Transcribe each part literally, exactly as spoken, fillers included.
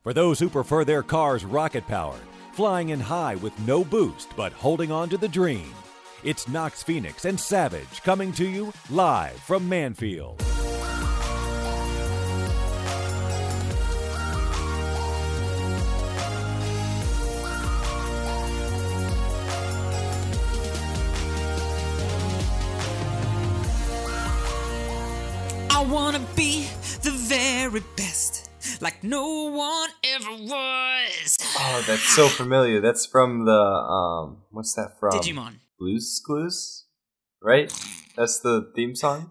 For those who prefer their cars rocket-powered, flying in high with no boost but holding on to the dream, it's Knox Phoenix and Savage coming to you live from Manfield. I wanna be the very best, like no one ever was. Oh, that's so familiar. That's from the, um, what's that from? Digimon. Blue's Clues? Right? That's the theme song?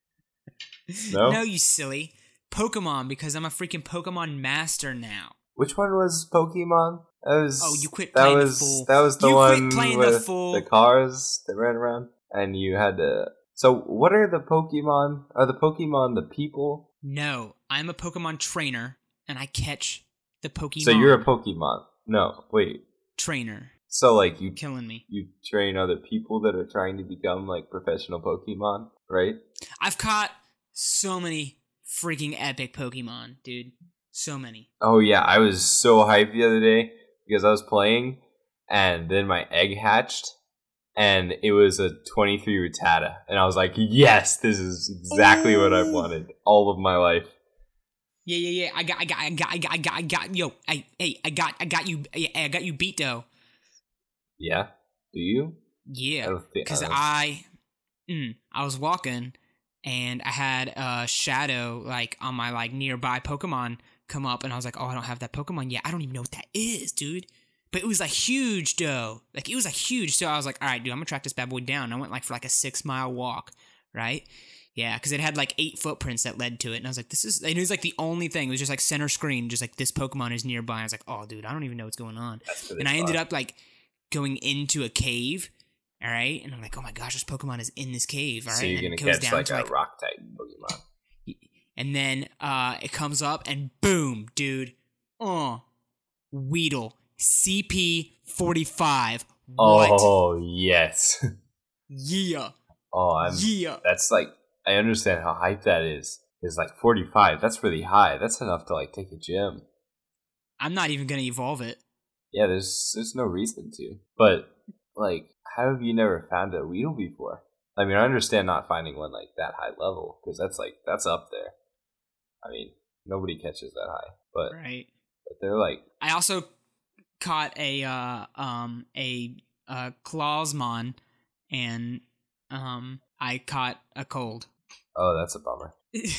No? No, you silly. Pokemon, because I'm a freaking Pokemon master now. Which one was Pokemon? That was, Oh, you quit that playing was, the fool. That was the You quit one playing with the fool. the cars that ran around, and you had to... So, what are the Pokemon? Are the Pokemon the people? No, I'm a Pokemon trainer, and I catch the Pokemon. So you're a Pokemon. No, wait. trainer. So, like, you Killing me. you train other people that are trying to become, like, professional Pokemon, right? I've caught so many freaking epic Pokemon, dude. So many. Oh, yeah, I was so hyped the other day because I was playing, and then my egg hatched, and it was a twenty-three Rattata. And I was like, yes, this is exactly Ooh. what I've wanted all of my life. Yeah, yeah, yeah. I got, I got, I got, I got, I got, I got. Yo, hey, hey, I got, I got you. I got you beat though. Yeah? Do you? Yeah, I don't think- because I don't- I, mm, I was walking, and I had a shadow like on my like nearby Pokemon come up, and I was like, oh, I don't have that Pokemon yet. I don't even know what that is, dude. But it was like huge, though. Like it was like huge. So I was like, all right, dude, I'm gonna track this bad boy down. And I went like for like a six mile walk, right? Yeah, because it had like eight footprints that led to it, and I was like, this is. And it was like the only thing. It was just like center screen, just like this Pokemon is nearby. And I was like, oh, dude, I don't even know what's going on. That's really And I ended fun. up like going into a cave. All right, and I'm like, oh my gosh, this Pokemon is in this cave. All right, So you're and going it to goes catch, down like, to a like rock-type Pokemon. and then uh, it comes up and boom, dude. Oh, Weedle. C P forty-five. What? Oh, yes. Yeah. Oh, I'm... Yeah. That's, like... I understand how hype that is. It's like forty-five. That's really high. That's enough to, like, take a gym. I'm not even going to evolve it. Yeah, there's there's no reason to. But, like, how have you never found a Weedle before? I mean, I understand not finding one, like, that high level, because that's, like, that's up there. I mean, nobody catches that high. But, Right. but they're, like... I also caught a, uh, um, a, uh, Clawsmon, and, um, I caught a cold. Oh, that's a bummer.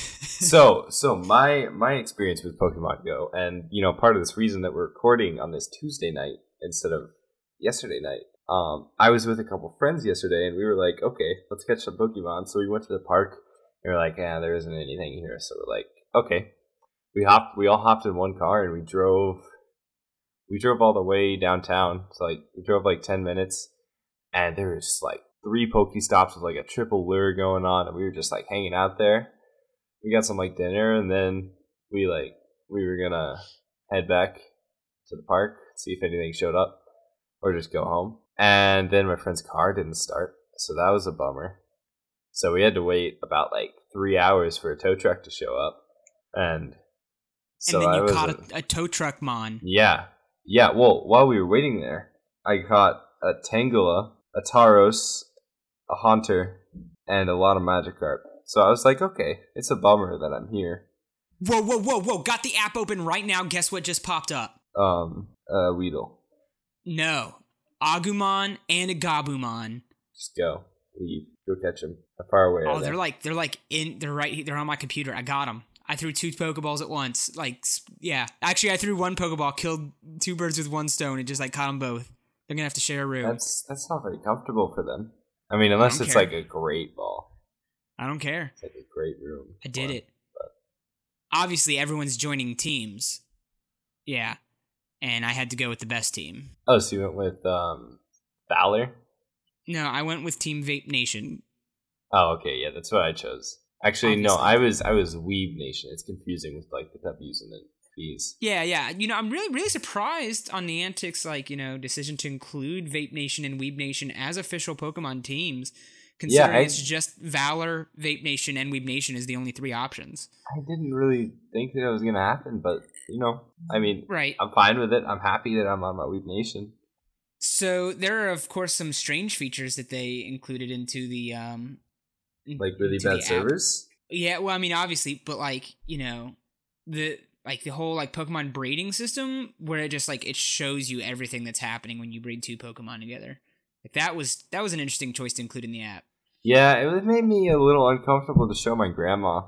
so so my my experience with Pokemon Go, and you know, part of this reason that we're recording on this Tuesday night instead of yesterday night, um I was with a couple friends yesterday, and we were like, okay, let's catch some Pokemon. So we went to the park, and we were like, yeah, there isn't anything here. So we're like, okay, we hopped we all hopped in one car, and we drove we drove all the way downtown. So like we drove like ten minutes, and there was like three Pokestops with like a triple lure going on, and we were just like hanging out there. We got some like dinner, and then we like we were gonna head back to the park, see if anything showed up, or just go home. And then my friend's car didn't start, so that was a bummer. So we had to wait about like three hours for a tow truck to show up, and so and then I you was caught a, a, a tow truck mon. yeah, yeah. Well, while we were waiting there, I caught a Tangela, a Tauros, a Haunter, and a lot of Magikarp. So I was like, okay, it's a bummer that I'm here. Whoa, whoa, whoa, whoa. Got the app open right now. Guess what just popped up? Um, uh, Weedle. No. Agumon and a Gabumon. Just go. Leave. Go catch them. How far away are Oh, they? they're like, they're like in, they're right, they're on my computer. I got them. I threw two Pokeballs at once. Like, yeah. Actually, I threw one Pokeball, killed two birds with one stone, and just like caught them both. They're gonna have to share a room. That's, that's not very comfortable for them. I mean, unless don't it's care. like a great ball. I don't care. It's like a great room. I did for it. them, but- Obviously, everyone's joining teams. Yeah. And I had to go with the best team. Oh, so you went with um, Valor? No, I went with Team Vape Nation. Oh, okay, yeah, that's what I chose. Actually, no, Obviously. I was I was Weeb Nation. It's confusing with like the W's and the P's. Yeah, yeah. You know, I'm really, really surprised on Niantic's, like, you know, decision to include Vape Nation and Weeb Nation as official Pokemon teams. Considering Yeah, I- it's just Valor, Vape Nation, and Weeb Nation is the only three options. I didn't really think that it was gonna happen, but you know, I mean, Right. I'm fine with it. I'm happy that I'm on my Weeb Nation. So there are, of course, some strange features that they included into the um, Like really into bad the app. servers. Yeah, well, I mean, obviously, but like you know, the like the whole like Pokemon breeding system where it just like it shows you everything that's happening when you breed two Pokemon together. Like that was that was an interesting choice to include in the app. Yeah, it made me a little uncomfortable to show my grandma.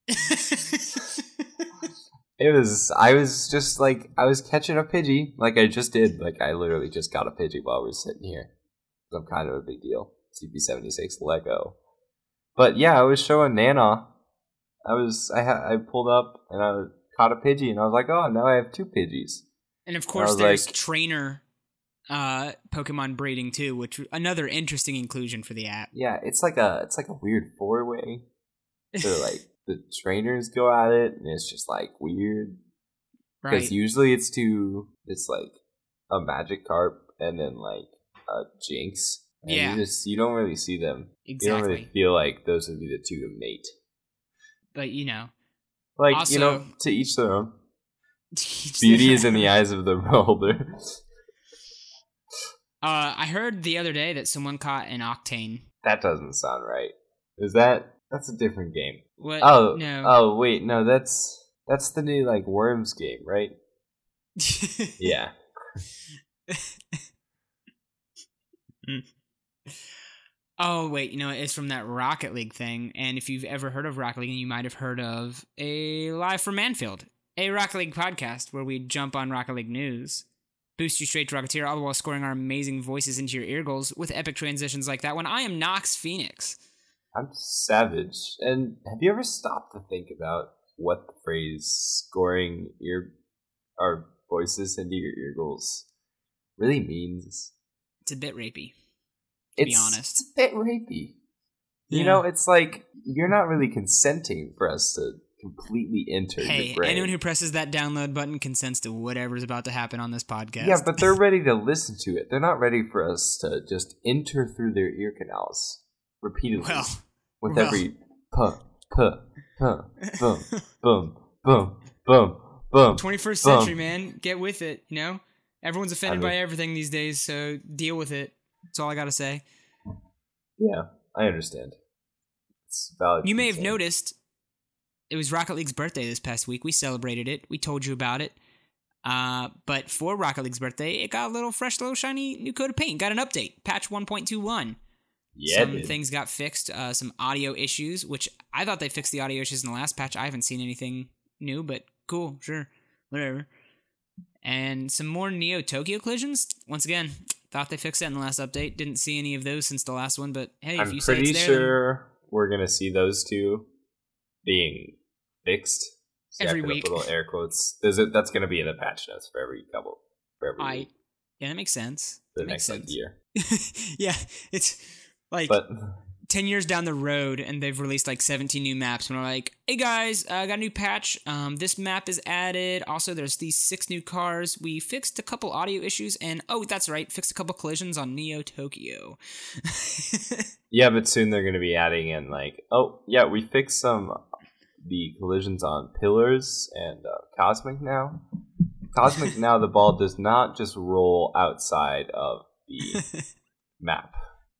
It was, I was just like, I was catching a Pidgey, like I just did. Like, I literally just got a Pidgey while we were sitting here. I'm kind of a big deal. C P seventy-six Lego. But yeah, I was showing Nana. I was, I ha- I pulled up and I caught a Pidgey and I was like, oh, now I have two Pidgeys. And of course, was there's like- trainer uh, Pokemon breeding too, which another interesting inclusion for the app. Yeah, it's like a, it's like a weird four-way. So like, the trainers go at it and it's just like weird. Because Right. usually it's two, it's like a Magikarp and then like a Jinx. And Yeah. You just, you don't really see them. You don't Exactly. really feel like those would be the two to mate. But you know, Like, Also- you know, to each their own. Beauty is in the eyes of the beholder. Uh, I heard the other day that someone caught an Octane. That doesn't sound right. Is that, that's a different game. What? Oh, no. oh, wait, no, that's, that's the new, like, Worms game, right? Yeah. Oh wait, you know it's from that Rocket League thing. And if you've ever heard of Rocket League, you might have heard of a Live from Manfield, a Rocket League podcast where we jump on Rocket League news, boost you straight to Rocketeer, all the while scoring our amazing voices into your ear goals with epic transitions like that one. I am Nox Phoenix. I'm savage. And have you ever stopped to think about what the phrase scoring ear our voices into your ear goals really means? It's a bit rapey. To be honest. It's a bit rapey. Yeah. You know, it's like you're not really consenting for us to completely enter Hey, your brain. anyone who presses that download button consents to whatever's about to happen on this podcast. Yeah, but they're ready to listen to it. They're not ready for us to just enter through their ear canals repeatedly well, with well. every puh, puh, puh, boom, boom, boom, boom, boom. twenty-first boom. century, man. Get with it, you know? Everyone's offended I mean- by everything these days, so deal with it. That's all I gotta say. Yeah, I understand. It's valid. You may have concern. noticed it was Rocket League's birthday this past week. We celebrated it. We told you about it. Uh, but for Rocket League's birthday, it got a little fresh, little shiny new coat of paint. Got an update. Patch one point two one. Yeah, some dude. things got fixed. Uh, some audio issues, which I thought they fixed the audio issues in the last patch. I haven't seen anything new, but cool, sure, whatever. And some more Neo Tokyo collisions. Once again, thought they fixed that in the last update. Didn't see any of those since the last one, but hey, if I'm you say pretty it's there, then sure we're gonna see those two being fixed. See, I Every put up week. little air quotes. There's a, that's gonna be in the patch notes for every couple for every I week yeah, that makes sense. for That the makes next like sense. year. Yeah, it's like But ten years down the road, and they've released like seventeen new maps. And we're like, hey guys, I uh, got a new patch. Um, this map is added. Also, there's these six new cars. We fixed a couple audio issues, and oh, that's right, fixed a couple collisions on Neo Tokyo. yeah, but soon they're gonna be adding in like, oh yeah, we fixed some the collisions on Pillars and uh, Cosmic now. Cosmic now, the ball does not just roll outside of the map.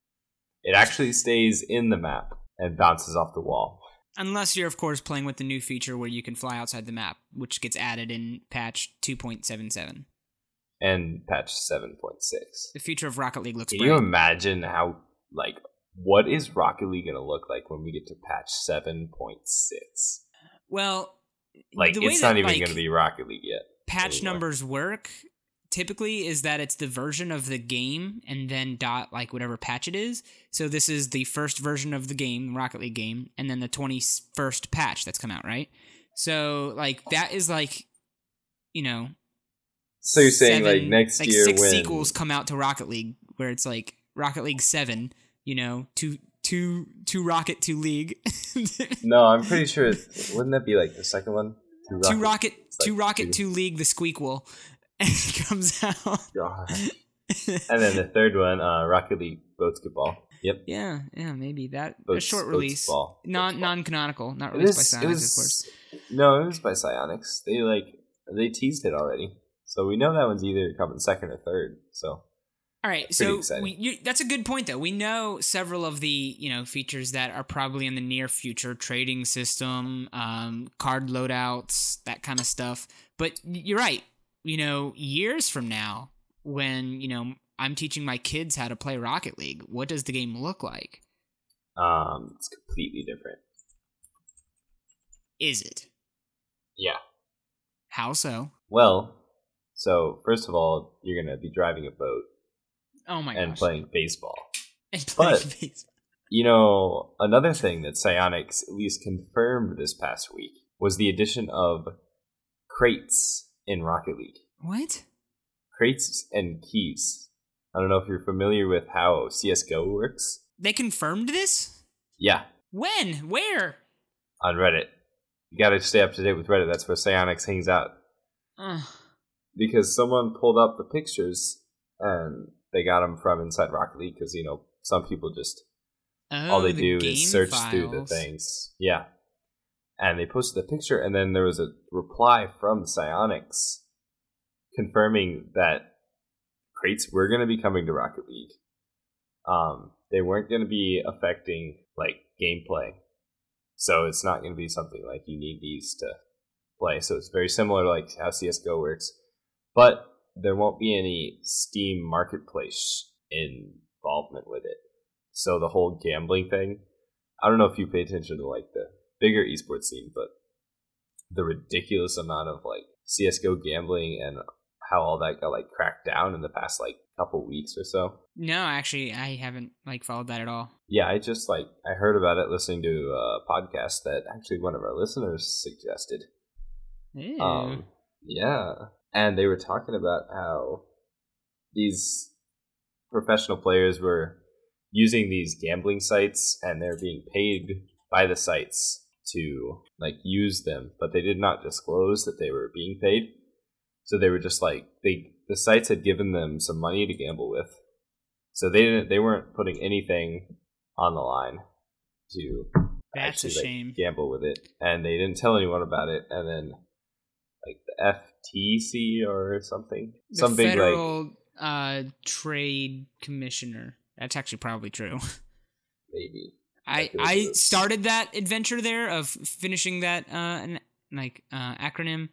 It actually stays in the map and bounces off the wall. Unless you're, of course, playing with the new feature where you can fly outside the map, which gets added in patch two point seven seven. And patch seven point six. The future of Rocket League looks Can bright. you imagine how, like, what is Rocket League going to look like when we get to patch seven point six? Well, Like, the way it's that, not even like, going to be Rocket League yet. patch anymore. numbers work typically is that it's the version of the game and then dot like whatever patch it is. So this is the first version of the game, Rocket League game, and then the twenty-first patch that's come out, right? So like that is like, you know, So you're saying, seven- like, next like year six when... sequels come out to Rocket League where it's like Rocket League seven, you know, two two two Rocket, two League. No, I'm pretty sure... It, wouldn't that be, like, the second one? Two Rocket. two Rocket, like two Rocket, two- two League, the Squeakquel. And it comes out. God. And then the third one, uh, Rocket League Basketball. Yep. Yeah, yeah, maybe that a Boats- short Boats release, Ball. non Boats Ball. non canonical, not It released is- by it Psyonix, was- of course. No, it was by Psyonix. They like they teased it already, so we know that one's either coming second or third. So All right, pretty so exciting. we, you, that's a good point, though. We know several of the you know features that are probably in the near future: trading system, um, card loadouts, that kind of stuff. But you're right. You know, years from now, when you know I'm teaching my kids how to play Rocket League, what does the game look like? um, it's completely different. Is it? Yeah. How so? Well, so first of all, you're gonna be driving a boat Oh my and gosh! playing baseball. And playing but- baseball. You know, another thing that Psyonix at least confirmed this past week was the addition of crates in Rocket League. What? Crates and keys. I don't know if you're familiar with how C S G O works. They confirmed this? Yeah, When? Where? on Reddit. You gotta stay up to date with Reddit. That's where Psyonix hangs out. Ugh. Because someone pulled up the pictures and they got them from inside Rocket League because, you know, some people just, Oh, all they the do game is search files. through the things. Yeah. And they posted the picture, and then there was a reply from Psyonix confirming that crates were going to be coming to Rocket League. Um, they weren't going to be affecting, like, gameplay. So it's not going to be something like you need these to play. So it's very similar to like how C S G O works. But there won't be any Steam Marketplace involvement with it. So the whole gambling thing, I don't know if you pay attention to like the bigger esports scene, but the ridiculous amount of like C S G O gambling and how all that got like cracked down in the past like couple weeks or so. No, actually, I haven't like followed that at all. Yeah, I just like I heard about it listening to a podcast that actually one of our listeners suggested. Ew. Um, yeah, and they were talking about how these professional players were using these gambling sites and they're being paid by the sites to like use them, but they did not disclose that they were being paid. So they were just like they the sites had given them some money to gamble with. So they didn't they weren't putting anything on the line to That's a actually like, shame. gamble with it. And they didn't tell anyone about it, and then like the F T C or something. The some big like Federal uh, Trade Commissioner. That's actually probably true. maybe. I feel like I it was- started that adventure there of finishing that uh an, like uh acronym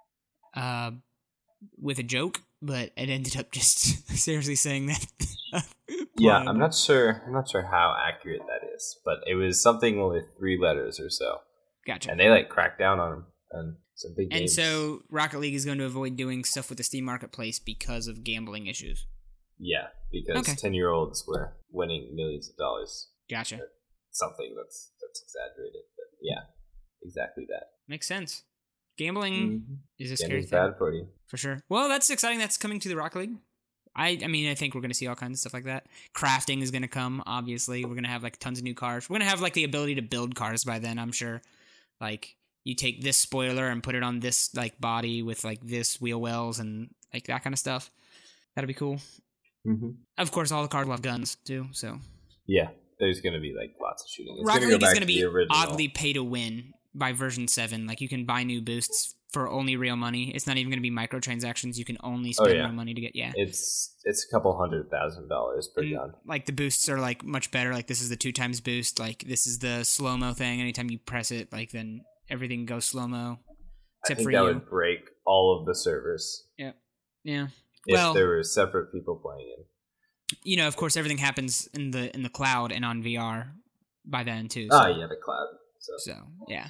uh with a joke, but it ended up just seriously saying that. Yeah, Blood. I'm not sure I'm not sure how accurate that is, but it was something with three letters or so. Gotcha. And they like cracked down on them and some big And games. so Rocket League is going to avoid doing stuff with the Steam Marketplace because of gambling issues. Yeah, because Okay. ten year olds were winning millions of dollars. Gotcha. Something that's that's exaggerated, but yeah, exactly that. Makes sense. Gambling Mhm. is a scary Gambling's thing. bad for you. For sure. Well, that's exciting. That's coming to the Rocket League. I, I mean, I think we're going to see all kinds of stuff like that. Crafting is going to come, obviously. We're going to have, like, tons of new cars. We're going to have, like, the ability to build cars by then, I'm sure. Like, you take this spoiler and put it on this, like, body with, like, this wheel wells and, like, that kind of stuff. That'd be cool. Mm-hmm. Of course, all the cars will have guns, too, so. Yeah, there's going to be like lots of shooting. It's Rocket gonna League go is back going to to be the original. oddly pay to win by version seven. Like, you can buy new boosts for only real money. It's not even going to be microtransactions. You can only spend Oh, yeah. real money to get, yeah. It's it's a couple hundred thousand dollars per And, gun. like the boosts are like much better. Like this is the two times boost. Like this is the slow mo thing. Anytime you press it, like then everything goes slow mo. I Except think for that you. would break all of the servers Yeah. if Well- there were separate people playing it. You know, of course, everything happens in the in the cloud and on V R by then too. Ah, so- yeah, the cloud. So, So yeah.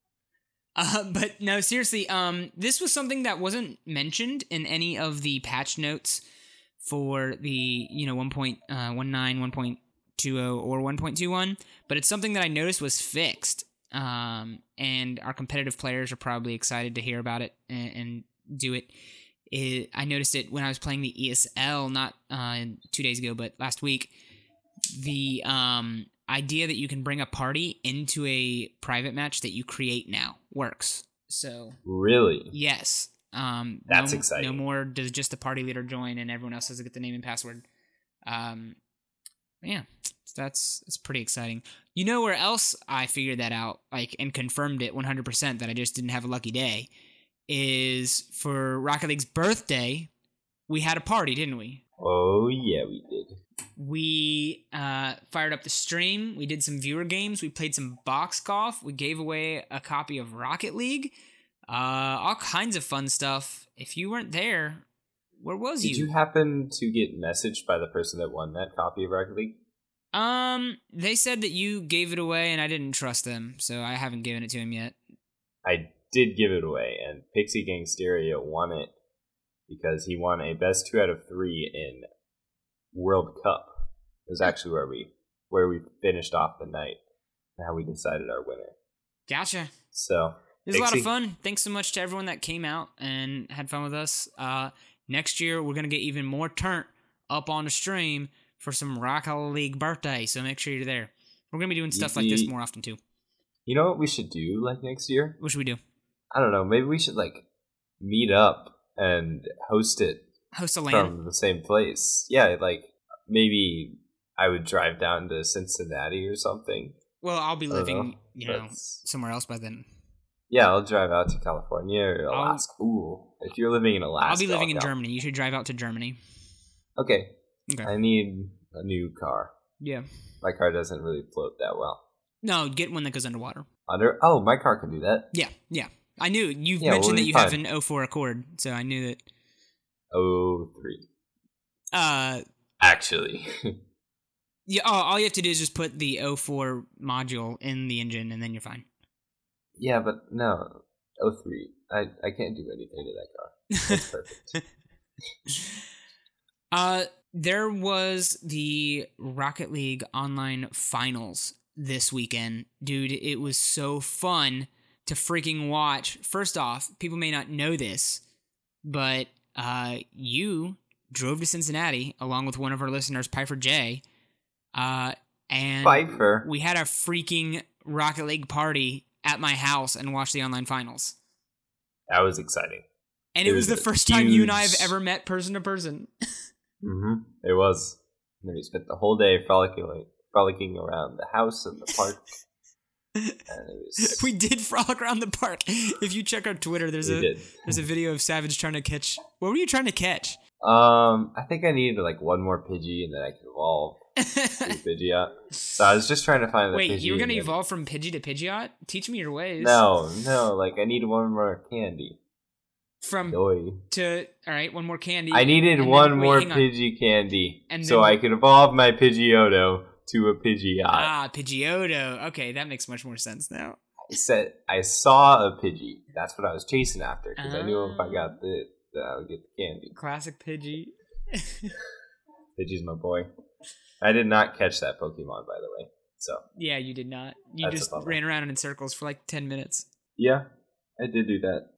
Uh, but no, seriously, um, this was something that wasn't mentioned in any of the patch notes for the, you know, one point one nine, one point two zero, or one point two one, but it's something that I noticed was fixed. Um, and our competitive players are probably excited to hear about it and, and do it. it. I noticed it when I was playing the E S L, not uh, two days ago, but last week. The um, idea that you can bring a party into a private match that you create now works. So really? yes, um, That's no, exciting. No more does just the party leader join and everyone else has to get the name and password. Um, yeah, that's that's pretty exciting. You know where else I figured that out, like, and confirmed it one hundred percent that I just didn't have a lucky day, is for Rocket League's birthday, we had a party, didn't we? Oh, yeah, we did. We uh, fired up the stream. We did some viewer games. We played some box golf. We gave away a copy of Rocket League. Uh, all kinds of fun stuff. If you weren't there, where was Did you? you happen to get messaged by the person that won that copy of Rocket League? Um, they said that you gave it away, and I didn't trust them, so I haven't given it to him yet. I did give it away, and Pixie Gang Stereo won it because he won a best two out of three in World Cup. It was actually where we where we finished off the night and how we decided our winner. Gotcha. So It was Pixie, a lot of fun. Thanks so much to everyone that came out and had fun with us. Uh, next year, we're going to get even more turnt up on the stream for some Rocket League birthday, so make sure you're there. We're going to be doing stuff like this more often, too. You know what we should do, like, next year? What should we do? I don't know. Maybe we should, like, meet up and host it Host a LAN? from the same place. Yeah, like, maybe I would drive down to Cincinnati or something. Well, I'll be I don't living, know. you know, That's- somewhere else by then. Yeah, I'll drive out to California or I'll- Alaska. Ooh, if you're living in Alaska, I'll be living in go. Germany. You should drive out to Germany. Okay. Okay. I need a new car. Yeah. My car doesn't really float that well. No, get one that goes underwater. Under oh, my car can do that. Yeah, yeah. I knew. You've Yeah, mentioned we'll that be you have fine. an oh four Accord, so I knew that. Oh three. Uh, Actually. yeah. Oh, all you have to do is just put the oh four module in the engine, and then you're fine. Yeah, but no. Oh three. I, I can't do anything to that car. That's perfect. uh, there was the Rocket League online finals this weekend. Dude, it was so fun to freaking watch. First off, people may not know this, but uh, you drove to Cincinnati along with one of our listeners, Piper J. Uh, and Pfeiffer. we had a freaking Rocket League party at my house and watched the online finals. That was exciting. And it, It was, was the a first time you and I have huge- ever met person to person. Mm-hmm. It was. And then we spent the whole day frolicking, frolicking around the house and the park. And it was. We did frolic around the park. If you check our Twitter, there's we a did. there's a video of Savage trying to catch. What were you trying to catch? Um, I think I needed like one more Pidgey and then I could evolve to Pidgeot. So I was just trying to find the Wait, Pidgey. you were gonna and then- evolve from Pidgey to Pidgeot? Teach me your ways. No, no, like I needed one more candy. From Joy. to all right, one more candy. I needed and one then- wait, more hang on. Pidgey candy And so then- I could evolve my Pidgeotto to a Pidgeot. Ah, Pidgeotto. Okay, that makes much more sense now. I said I saw a Pidgey. That's what I was chasing after because I knew if I Ah. got the, that I would get the candy. Classic Pidgey. Pidgey's my boy. I did not catch that Pokemon, by the way. So Yeah, you did not. You That's a just bummer. ran around in circles for like ten minutes. yeah, I did do that.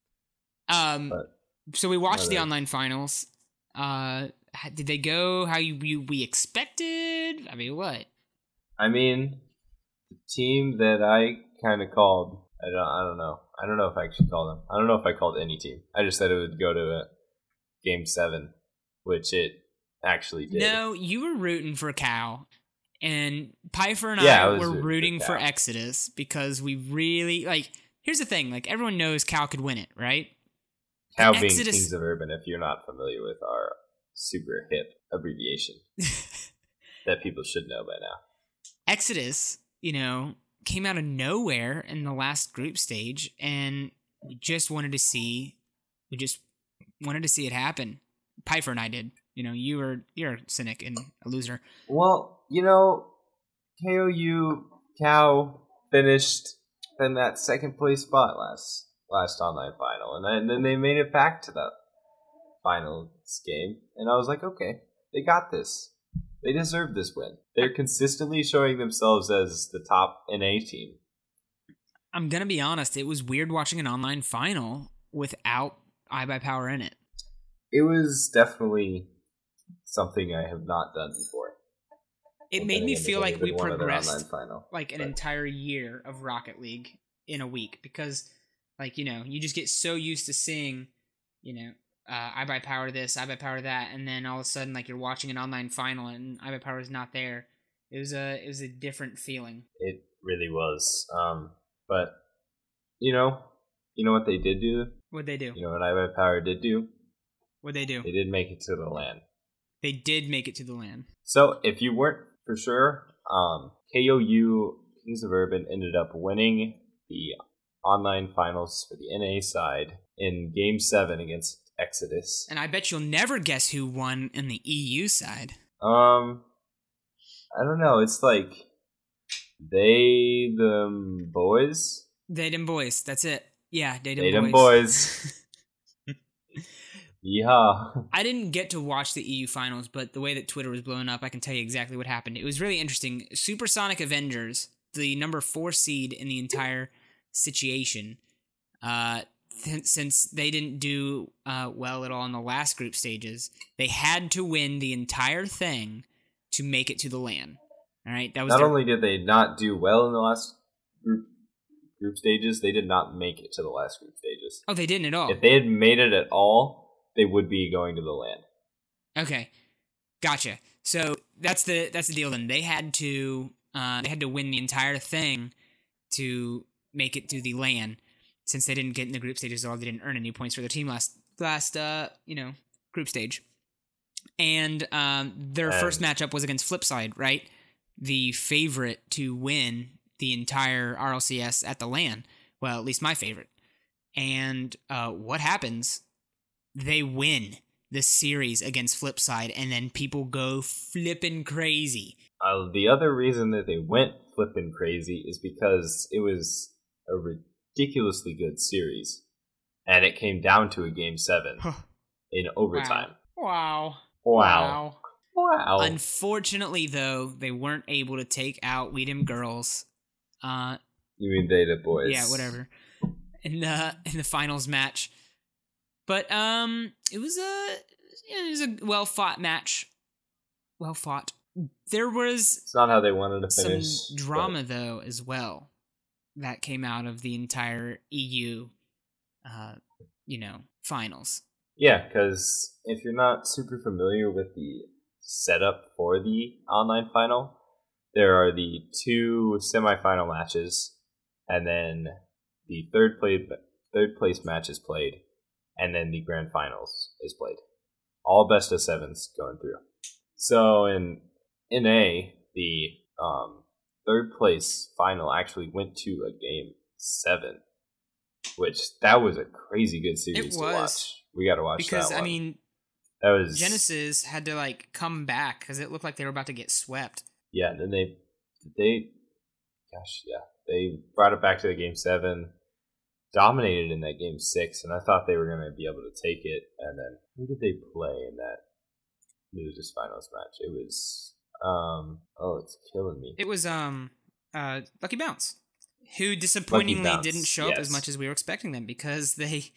Um, But so we watched the whatever. online finals. Uh, h- did they go how you, you we expected? I mean, what? I mean, the team that I kind of called. I don't. I don't know. I don't know if I actually called them. I don't know if I called any team. I just said it would go to a game seven, which it actually did. No, you were rooting for Cal, and Piper and Yeah, I I was were rooting for rooting for, Cal. Exodus because we really like. Here's the thing: like everyone knows Cal could win it, right? Cal But being Exodus- Kings of Urban, if you're not familiar with our super hip abbreviation that people should know by now. Exodus, you know, came out of nowhere in the last group stage, and we just wanted to see, we just wanted to see it happen. Piper and I did. You know, you were you're a cynic and a loser. Well, you know, K O U Cal finished in that second place spot last last online final, and then, then they made it back to the finals game, and I was like, okay, they got this. They deserve this win. They're consistently showing themselves as the top N A team. I'm gonna be honest. It was weird watching an online final without iBuyPower in it. It was definitely something I have not done before. It Well, made then me again, feel there's like only we been one other online progressed final, like an but- entire year of Rocket League in a week because, like, you know, you just get so used to seeing, you know, uh, iBuyPower this, iBuyPower that, and then all of a sudden, like you're watching an online final and iBuyPower is not there. It was a it was a different feeling. It really was. Um, but you know, you know what they did do? What'd they do? You know what iBuyPower did do? What'd they do? They did make it to the LAN. They did make it to the LAN. So if you weren't for sure, um, K O U Kings of Urban ended up winning the online finals for the N A side in Game Seven against Exodus. And I bet you'll never guess who won in the E U side. Um, I don't know. It's like they them boys. They them boys. That's it. Yeah, they them they boys. them boys. Yeah. I didn't get to watch the E U finals, but the way that Twitter was blowing up, I can tell you exactly what happened. It was really interesting. Supersonic Avengers, the number four seed in the entire situation, uh, th- since they didn't do uh, well at all in the last group stages, they had to win the entire thing to make it to the LAN. All right, that was not their- only did they not do well in the last group group stages, they did not make it to the last group stages. Oh, they didn't at all. If they had made it at all, they would be going to the LAN. Okay, gotcha. So that's the that's the deal. Then they had to uh, they had to win the entire thing to make it to the LAN, since they didn't get in the group stages at all. They didn't earn any points for their team last last uh, you know group stage. And um, their and first matchup was against Flipside, right? The favorite to win the entire R L C S at the LAN. Well, at least my favorite. And uh, what happens? They win the series against Flipside, and then people go flipping crazy. Uh, the other reason that they went flipping crazy is because it was a ridiculously good series, and it came down to a game seven in overtime. Wow. Wow. Wow. Wow. Unfortunately, though, they weren't able to take out We Dem Girls. Uh, you mean they the boys? Yeah, whatever. In the in the finals match. But um, it was a it was a well fought match. Well fought. There was it's not how they wanted to finish. Some drama but... though as well that came out of the entire E U, uh, you know, finals. Yeah, because if you're not super familiar with the setup for the online final, there are the two semifinal matches, and then the third play third place match is played. And then the grand finals is played. All best of sevens going through. So in N A, the um, third place final actually went to a game seven, which that was a crazy good series it to was. watch. We got to watch because, that one. I mean, that was Genesis had to like come back because it looked like they were about to get swept. Yeah, and then they they, gosh, yeah, they brought it back to the game seven. Dominated in that game six, and I thought they were going to be able to take it. And then who did they play in that losers finals match? It was um oh, it's killing me. It was um uh Lucky Bounce, who disappointingly Bounce, didn't show yes. up as much as we were expecting them because they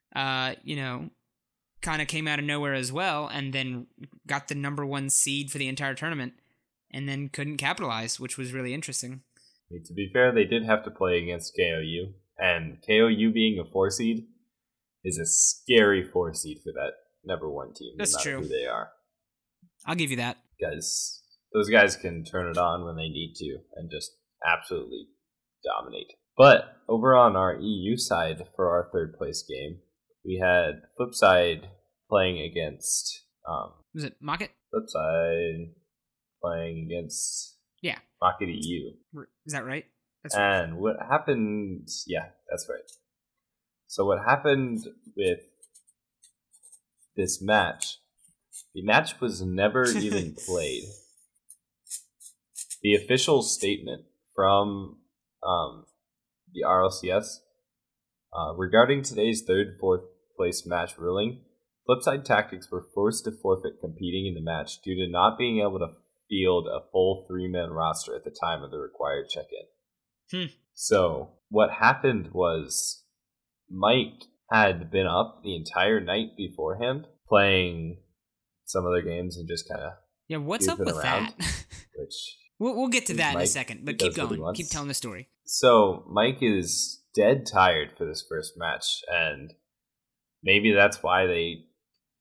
uh you know kind of came out of nowhere as well, and then got the number one seed for the entire tournament, and then couldn't capitalize, which was really interesting. I mean, to be fair, they did have to play against K O U. And K O U being a four seed is a scary four seed for that number one team. That's no matter true. Who they are. I'll give you that. Because those guys can turn it on when they need to and just absolutely dominate. But over on our E U side for our third place game, we had Flipside playing against. Um, Was it Mocket? Flipside playing against. Yeah. Mocket E U. Is that right? That's and right. What happened, yeah, that's right. So what happened with this match, the match was never even played. The official statement from um, the R L C S uh, regarding today's third, fourth place match ruling, Flipside Tactics were forced to forfeit competing in the match due to not being able to field a full three-man roster at the time of the required check-in. Hmm. So what happened was Mike had been up the entire night beforehand playing some other games and just kind of yeah. What's up with around, that? which we'll we'll get to that Mike, in a second, but keep going. Keep telling the story. So Mike is dead tired for this first match, and maybe that's why they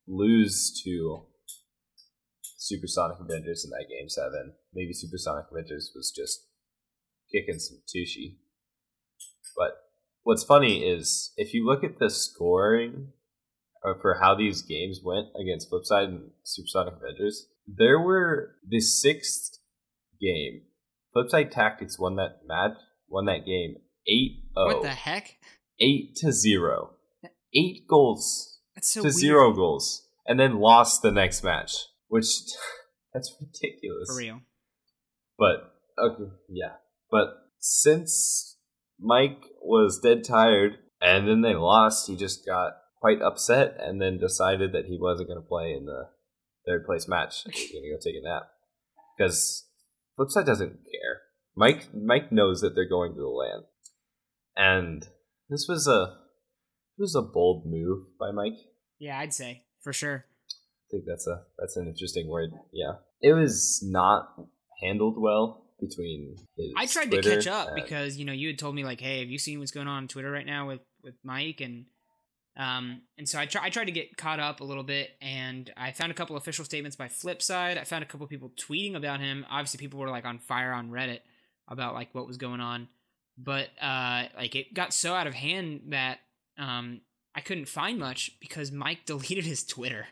lose to Supersonic Avengers in that game seven. Maybe Supersonic Avengers was just kicking some tushy. But what's funny is if you look at the scoring for how these games went against Flipside and Supersonic Avengers, there were the sixth game. Flipside Tactics won that match, won that game eight oh. What the heck? eight to zero. Eight goals That's so to weird. zero goals. And then lost the next match, which that's ridiculous. For real. But okay, yeah. But since Mike was dead tired and then they lost, he just got quite upset and then decided that he wasn't going to play in the third place match. He was going to go take a nap. Because Flipside doesn't care. Mike Mike knows that they're going to the LAN. And this was a it was a bold move by Mike. Yeah, I'd say. For sure. I think that's a that's an interesting word. Yeah. It was not handled well between his I tried Twitter to catch up and, because, you know, you had told me like, hey, have you seen what's going on on Twitter right now with, with Mike? And um and so I, try, I tried to get caught up a little bit, and I found a couple official statements by Flipside. I found a couple people tweeting about him. Obviously, people were like on fire on Reddit about like what was going on. But uh like it got so out of hand that um I couldn't find much because Mike deleted his Twitter.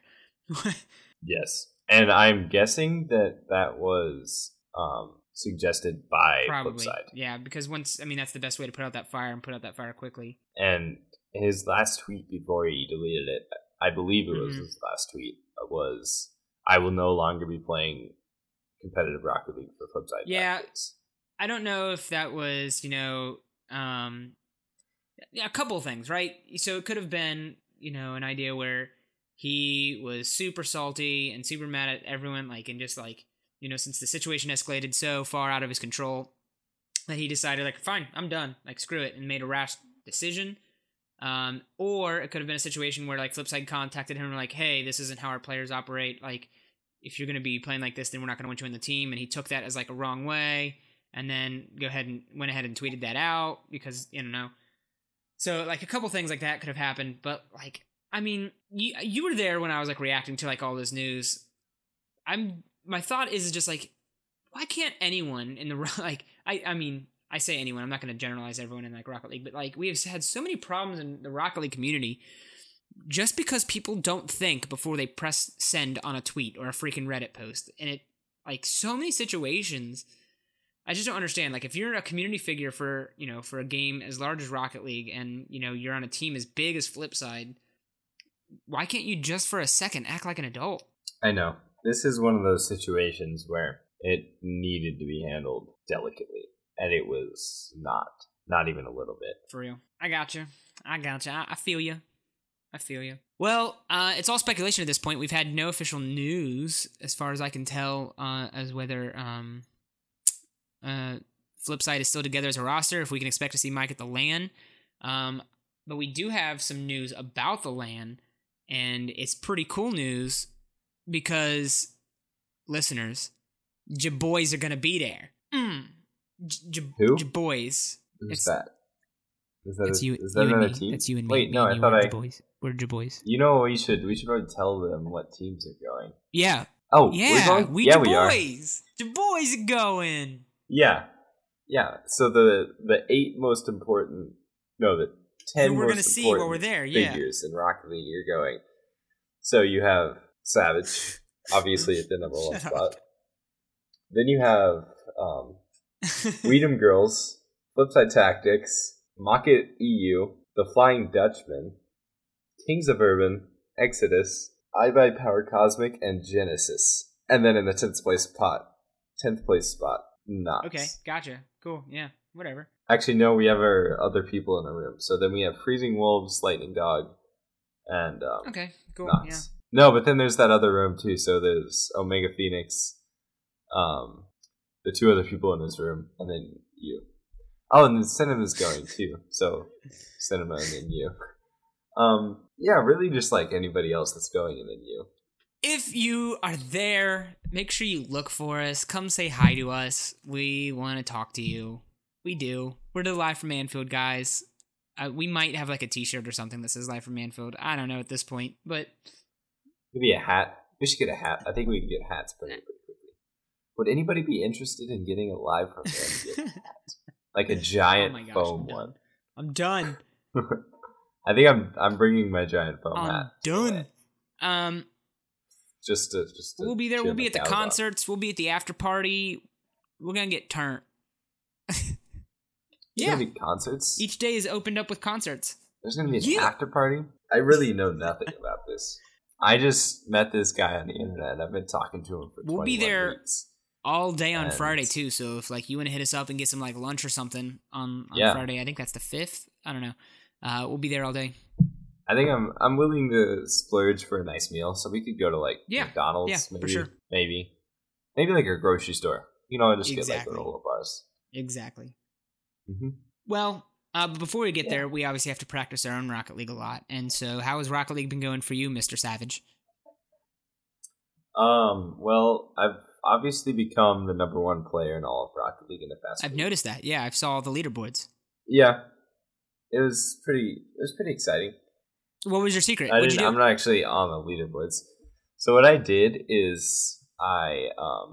Yes. And I'm guessing that that was um, suggested by Probably. Flipside. Yeah, because once, I mean, that's the best way to put out that fire and put out that fire quickly. And his last tweet before he deleted it, I believe it was Mm-hmm. his last tweet, was, I will no longer be playing competitive Rocket League for Flipside. Yeah. Tactics. I don't know if that was, you know, um, yeah, a couple of things, right? So it could have been, you know, an idea where he was super salty and super mad at everyone, like, and just like, you know, since the situation escalated so far out of his control that he decided, like, fine, I'm done, like, screw it, and made a rash decision. Um, or it could have been a situation where, like, Flipside contacted him and were like, hey, this isn't how our players operate. Like, if you're going to be playing like this, then we're not going to want you in the team. And he took that as, like, a wrong way, and then go ahead and went ahead and tweeted that out because, you know, so, like, a couple things like that could have happened, but, like, I mean, you you were there when I was, like, reacting to, like, all this news. I'm, my thought is just, like, why can't anyone in the, like, I, I mean, I say anyone, I'm not going to generalize everyone in, like, Rocket League, but, like, we have had so many problems in the Rocket League community just because people don't think before they press send on a tweet or a freaking Reddit post, and it, like, so many situations, I just don't understand. Like, if you're a community figure for, you know, for a game as large as Rocket League and, you know, you're on a team as big as Flipside, why can't you just for a second act like an adult? I know. This is one of those situations where it needed to be handled delicately, and it was not. Not even a little bit. For real. I got you. I got you. I, I feel you. I feel you. Well, uh, it's all speculation at this point. We've had no official news, as far as I can tell, uh, as whether um, uh, Flipside is still together as a roster, if we can expect to see Mike at the LAN. Um, but we do have some news about the LAN, and it's pretty cool news because, listeners, J boys are going to be there. Mm. J- Who? J boys. Who's It's- that? Is that, That's a, you, is that you and another me. team? That's you and me. Wait, Me no, and I you thought are I... J boys. We're J boys. You know, we should we should probably tell them what teams are going. Yeah. Oh, Yeah, we're going? we yeah, J we are. boys. J boys are going. Yeah, yeah. So the the eight most important, no, the ten Who we're most gonna see important while we're there, yeah. figures in Rocket League are going. So you have Savage, obviously at the number one Shut spot. up. Then you have um, Weedham Girls, Flipside Tactics, Mocket E U, The Flying Dutchman, Kings of Urban, Exodus, iBuy Power Cosmic, and Genesis. And then in the tenth place spot, tenth place spot, Nox. Okay, gotcha. Cool. Yeah, whatever. Actually, no, we have our other people in the room. So then we have Freezing Wolves, Lightning Dog, and um, Okay, cool. Nox. Yeah. No, but then there's that other room too. So there's Omega Phoenix, um, the two other people in this room, and then you. Oh, and then Cinema's going too. So Cinema and then you. Um, yeah, really just like anybody else that's going and then you. If you are there, make sure you look for us. Come say hi to us. We want to talk to you. We do. We're the Live from Manfield guys. Uh, we might have like a t-shirt or something that says Live from Manfield. I don't know at this point, but Maybe a hat. We should get a hat. I think we can get hats pretty, pretty quickly. Would anybody be interested in getting a live from there? Like a giant oh my gosh, foam I'm one. I'm done. I think I'm I'm bringing my giant foam I'm hat. done. Um, just to just to we'll be there. cheer We'll be my at the cows on. concerts. We'll be at the after party. We're gonna get turned. There's yeah. gonna be concerts. Each day is opened up with concerts. There's gonna be an Yeah. after party. I really know nothing about this. I just met this guy on the internet. And I've been talking to him for. We'll be there weeks. all day on And- Friday too. So if like you want to hit us up and get some like lunch or something on, on Yeah. Friday, I think that's the fifth. I don't know. Uh, we'll be there all day. I think I'm I'm willing to splurge for a nice meal, so we could go to like Yeah. McDonald's, Yeah, maybe, for sure. maybe, maybe like a grocery store. You know, and just Exactly. get like granola bars. Exactly. Mm-hmm. Well, uh, but before we get Yeah. there, we obviously have to practice our own Rocket League a lot. And so, how has Rocket League been going for you, Mister Savage? Um. Well, I've obviously become the number one player in all of Rocket League in the past. I've week. noticed that. Yeah, I saw all the leaderboards. Yeah, it was pretty. It was pretty exciting. What was your secret? I What'd you didn't, do? I'm not actually on the leaderboards. So what I did is I um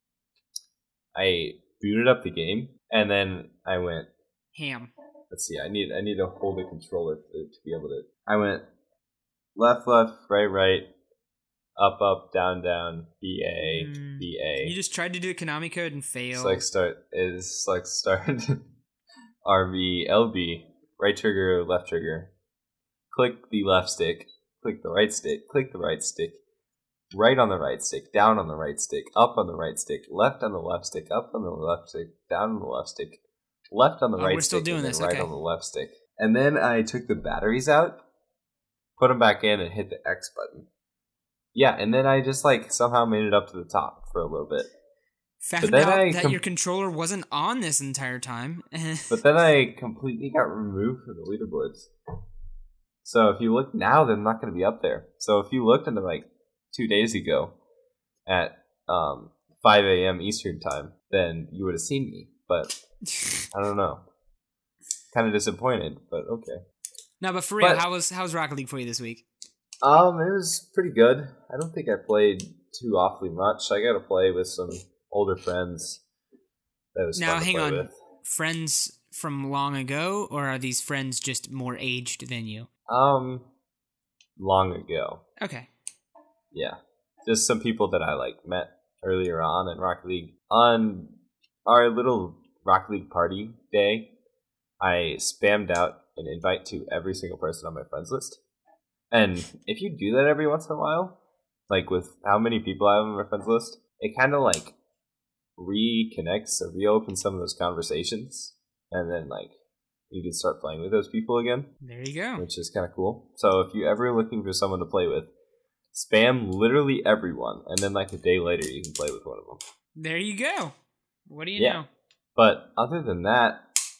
I booted up the game and then I went. Ham. Let's see. I need I need to hold a controller to, to be able to. I went left, left, right, right, up, up, down, down, B A, Mm. B A. You just tried to do the Konami code and failed. Select start is select start. R B L B right trigger, left trigger. Click the left stick. Click the right stick. Click the right stick. Right on the right stick. Down on the right stick. Up on the right stick. Left on the left stick. Up on the left stick. Down on the left stick. Left on the Oh, right we're still stick. doing and then this, right okay. on the left stick. And then I took the batteries out, put them back in, and hit the X button. Yeah, and then I just like somehow made it up to the top for a little bit. Found then out I that com- your controller wasn't on this entire time. But then I completely got removed from the leaderboards. So if you look now, they're not going to be up there. So if you looked into like two days ago at um, five a.m. Eastern time, then you would have seen me. But I don't know. Kind of disappointed, but okay. No, but for real, But- how was how was Rocket League for you this week? Um, it was pretty good. I don't think I played too awfully much. I got to play with some older friends. That was Now, fun to hang play on. with. Friends from long ago, or are these friends just more aged than you? Um, long ago. Okay. Yeah, just some people that I like met earlier on in Rocket League. On our little Rocket League party day, I spammed out an invite to every single person on my friends list. And if you do that every once in a while, like with how many people I have on my friends list, it kind of like reconnects or reopens some of those conversations, and then like you can start playing with those people again, There you go. which is kind of cool. So if you're ever looking for someone to play with, spam literally everyone, and then like a day later you can play with one of them. There you go. What do you Yeah. know? But other than that,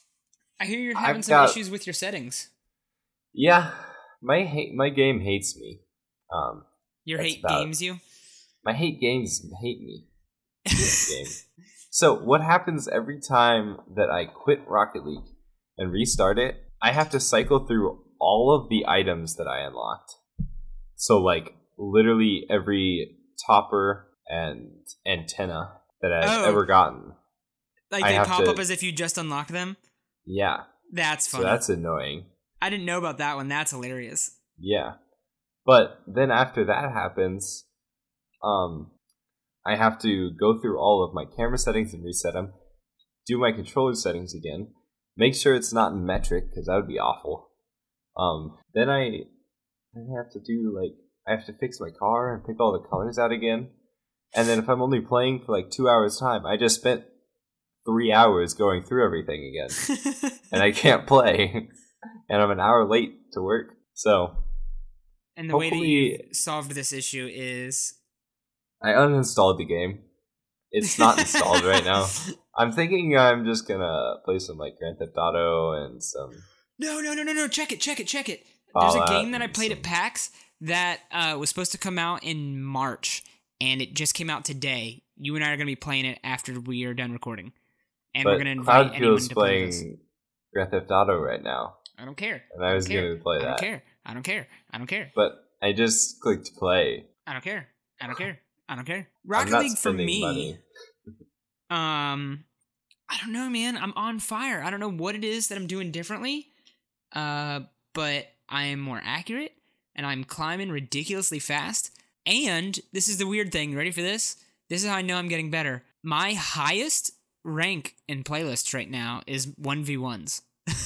I hear you're having I've some got- issues with your settings. yeah, my hate my game hates me. Um, Your That's hate about- games you? my hate games hate me. This game. So what happens every time that I quit Rocket League and restart it? I have to cycle through all of the items that I unlocked. So like literally every topper and antenna that I've Oh. ever gotten. Like I they have pop to- up as if you just unlocked them? Yeah. That's So funny. that's annoying. I didn't know about that one. That's hilarious. Yeah. But then after that happens, um, I have to go through all of my camera settings and reset them, do my controller settings again, make sure it's not in metric because that would be awful. Um, then I, then I have to do like I have to fix my car and pick all the colors out again, and then if I'm only playing for like two hours time, I just spent three hours going through everything again, and I can't play, and I'm an hour late to work. So And the way that Hopefully- you solved this issue is I uninstalled the game. It's not installed right now. I'm thinking I'm just gonna play some like Grand Theft Auto and some. No, no, no, no, no. Check it, check it, check it. There's a Fallout game that I and played some- at PAX that uh, was supposed to come out in March, and it just came out today. You and I are going to be playing it after we are done recording. And we're But going to invite anyone Cloudfield's to play with us. playing Grand Theft Auto right now, I don't care. and I was don't care. gonna play I don't that, care. I don't care. I don't care. but I just clicked play, I don't care. I don't care. I don't care. I'm Rocket not League for spending me. money. Um, I don't know, man. I'm on fire. I don't know what it is that I'm doing differently. Uh, but I am more accurate, and I'm climbing ridiculously fast. And this is the weird thing. Ready for this? This is how I know I'm getting better. My highest rank in playlists right now is one v ones.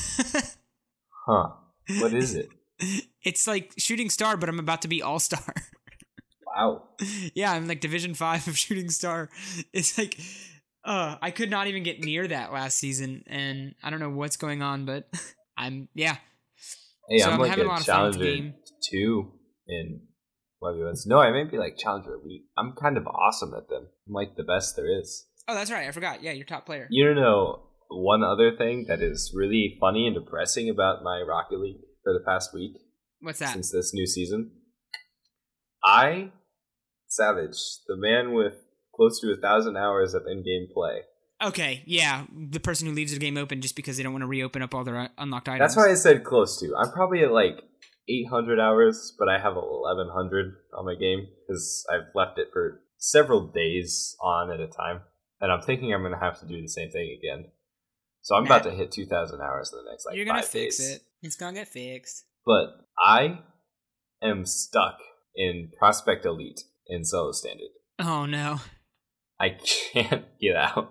Huh. What is it? It's like Shooting Star, but I'm about to be All-Star. Wow. Yeah, I'm like Division five of Shooting Star. It's like, uh, I could not even get near that last season, and I don't know what's going on, but I'm, yeah. Hey, So I'm, I'm like having a a lot of fun with the Challenger game. two in one v ones. No, I might be like Challenger Elite. I'm kind of awesome at them. I'm like the best there is. Oh, that's right. I forgot. Yeah, you're top player. You know one other thing that is really funny and depressing about my Rocket League for the past week? What's that? Since this new season? I, Savage, the man with close to a thousand hours of in-game play. Okay, yeah, the person who leaves the game open just because they don't want to reopen up all their uh, unlocked items. That's why I said close to. I'm probably at like eight hundred hours, but I have eleven hundred on my game because I've left it for several days on at a time. And I'm thinking I'm going to have to do the same thing again. So I'm about to hit two thousand hours in the next like You're gonna five fix days. it. It's gonna get fixed. But I am stuck in Prospect Elite in Solo Standard. Oh no. I can't get out.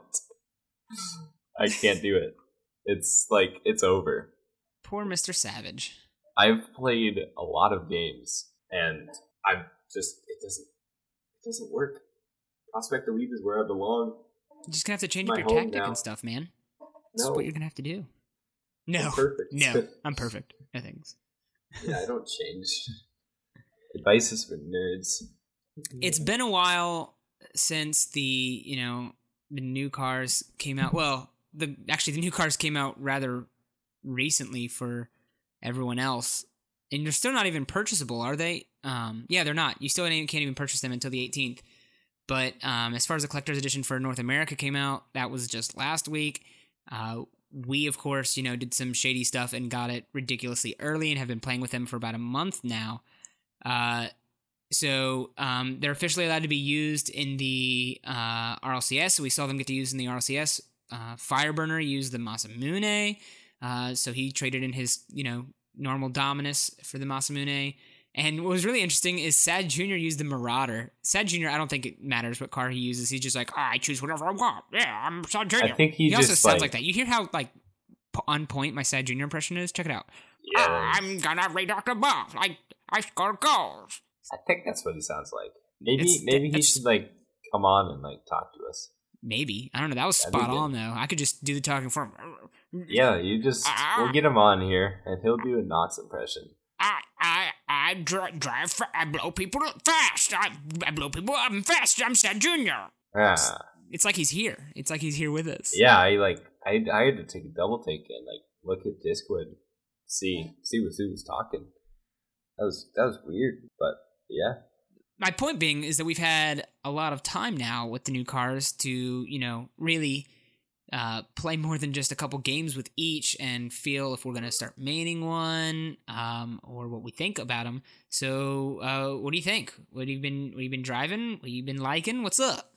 I can't do it. It's like, it's over. Poor Mister Savage. I've played a lot of games, and I'm just, it doesn't, it doesn't work. Prospect Elite is where I belong. You're just gonna have to change My up your home tactic now. and stuff, man. That's No. what you're gonna have to do. No. I'm perfect. No. I'm perfect. No thanks. Yeah, I don't change. Advice is for nerds. It's been a while since the, you know, the new cars came out. Well, the actually the new cars came out rather recently for everyone else. And they're still not even purchasable, are they? Um, yeah, they're not. You still can't even purchase them until the eighteenth. But um, as far as the collector's edition for North America came out, that was just last week. Uh, we, of course, you know, did some shady stuff and got it ridiculously early and have been playing with them for about a month now. Uh, so um, they're officially allowed to be used in the uh, R L C S. So we saw them get to use in the R L C S. Uh, Fireburner used the Masamune. Uh, so he traded in his, you know, normal Dominus for the Masamune. And what was really interesting is Sad Junior used the Marauder. Sad Junior, I don't think it matters what car he uses. He's just like, oh, I choose whatever I want. Yeah, I'm Sad Junior. I think he, he also just sounds like, like that. You hear how like p- on point my Sad Junior impression is? Check it out. Yeah, "Ah, I'm gonna redock the ball. Like I score goals. I think that's what he sounds like. Maybe It's- maybe he that's- should like come on and like talk to us. Maybe. I don't know. That was That'd be spot good. on, though. I could just do the talking for him. Yeah, you just we'll get him on here and he'll do a Knox impression. I I I drive, drive fa- I blow people fast. I, I blow people up fast. I'm Sad Junior. Ah, It's like he's here. It's like he's here with us. yeah. I like I I had to take a double take and like look at Discord, see see what who was talking. That was that was weird, but yeah. My point being is that we've had a lot of time now with the new cars to, you know, really uh, play more than just a couple games with each and feel if we're going to start maining one um, or what we think about them. So, uh, what do you think? What have you been? What have you been driving? What have you been liking? What's up?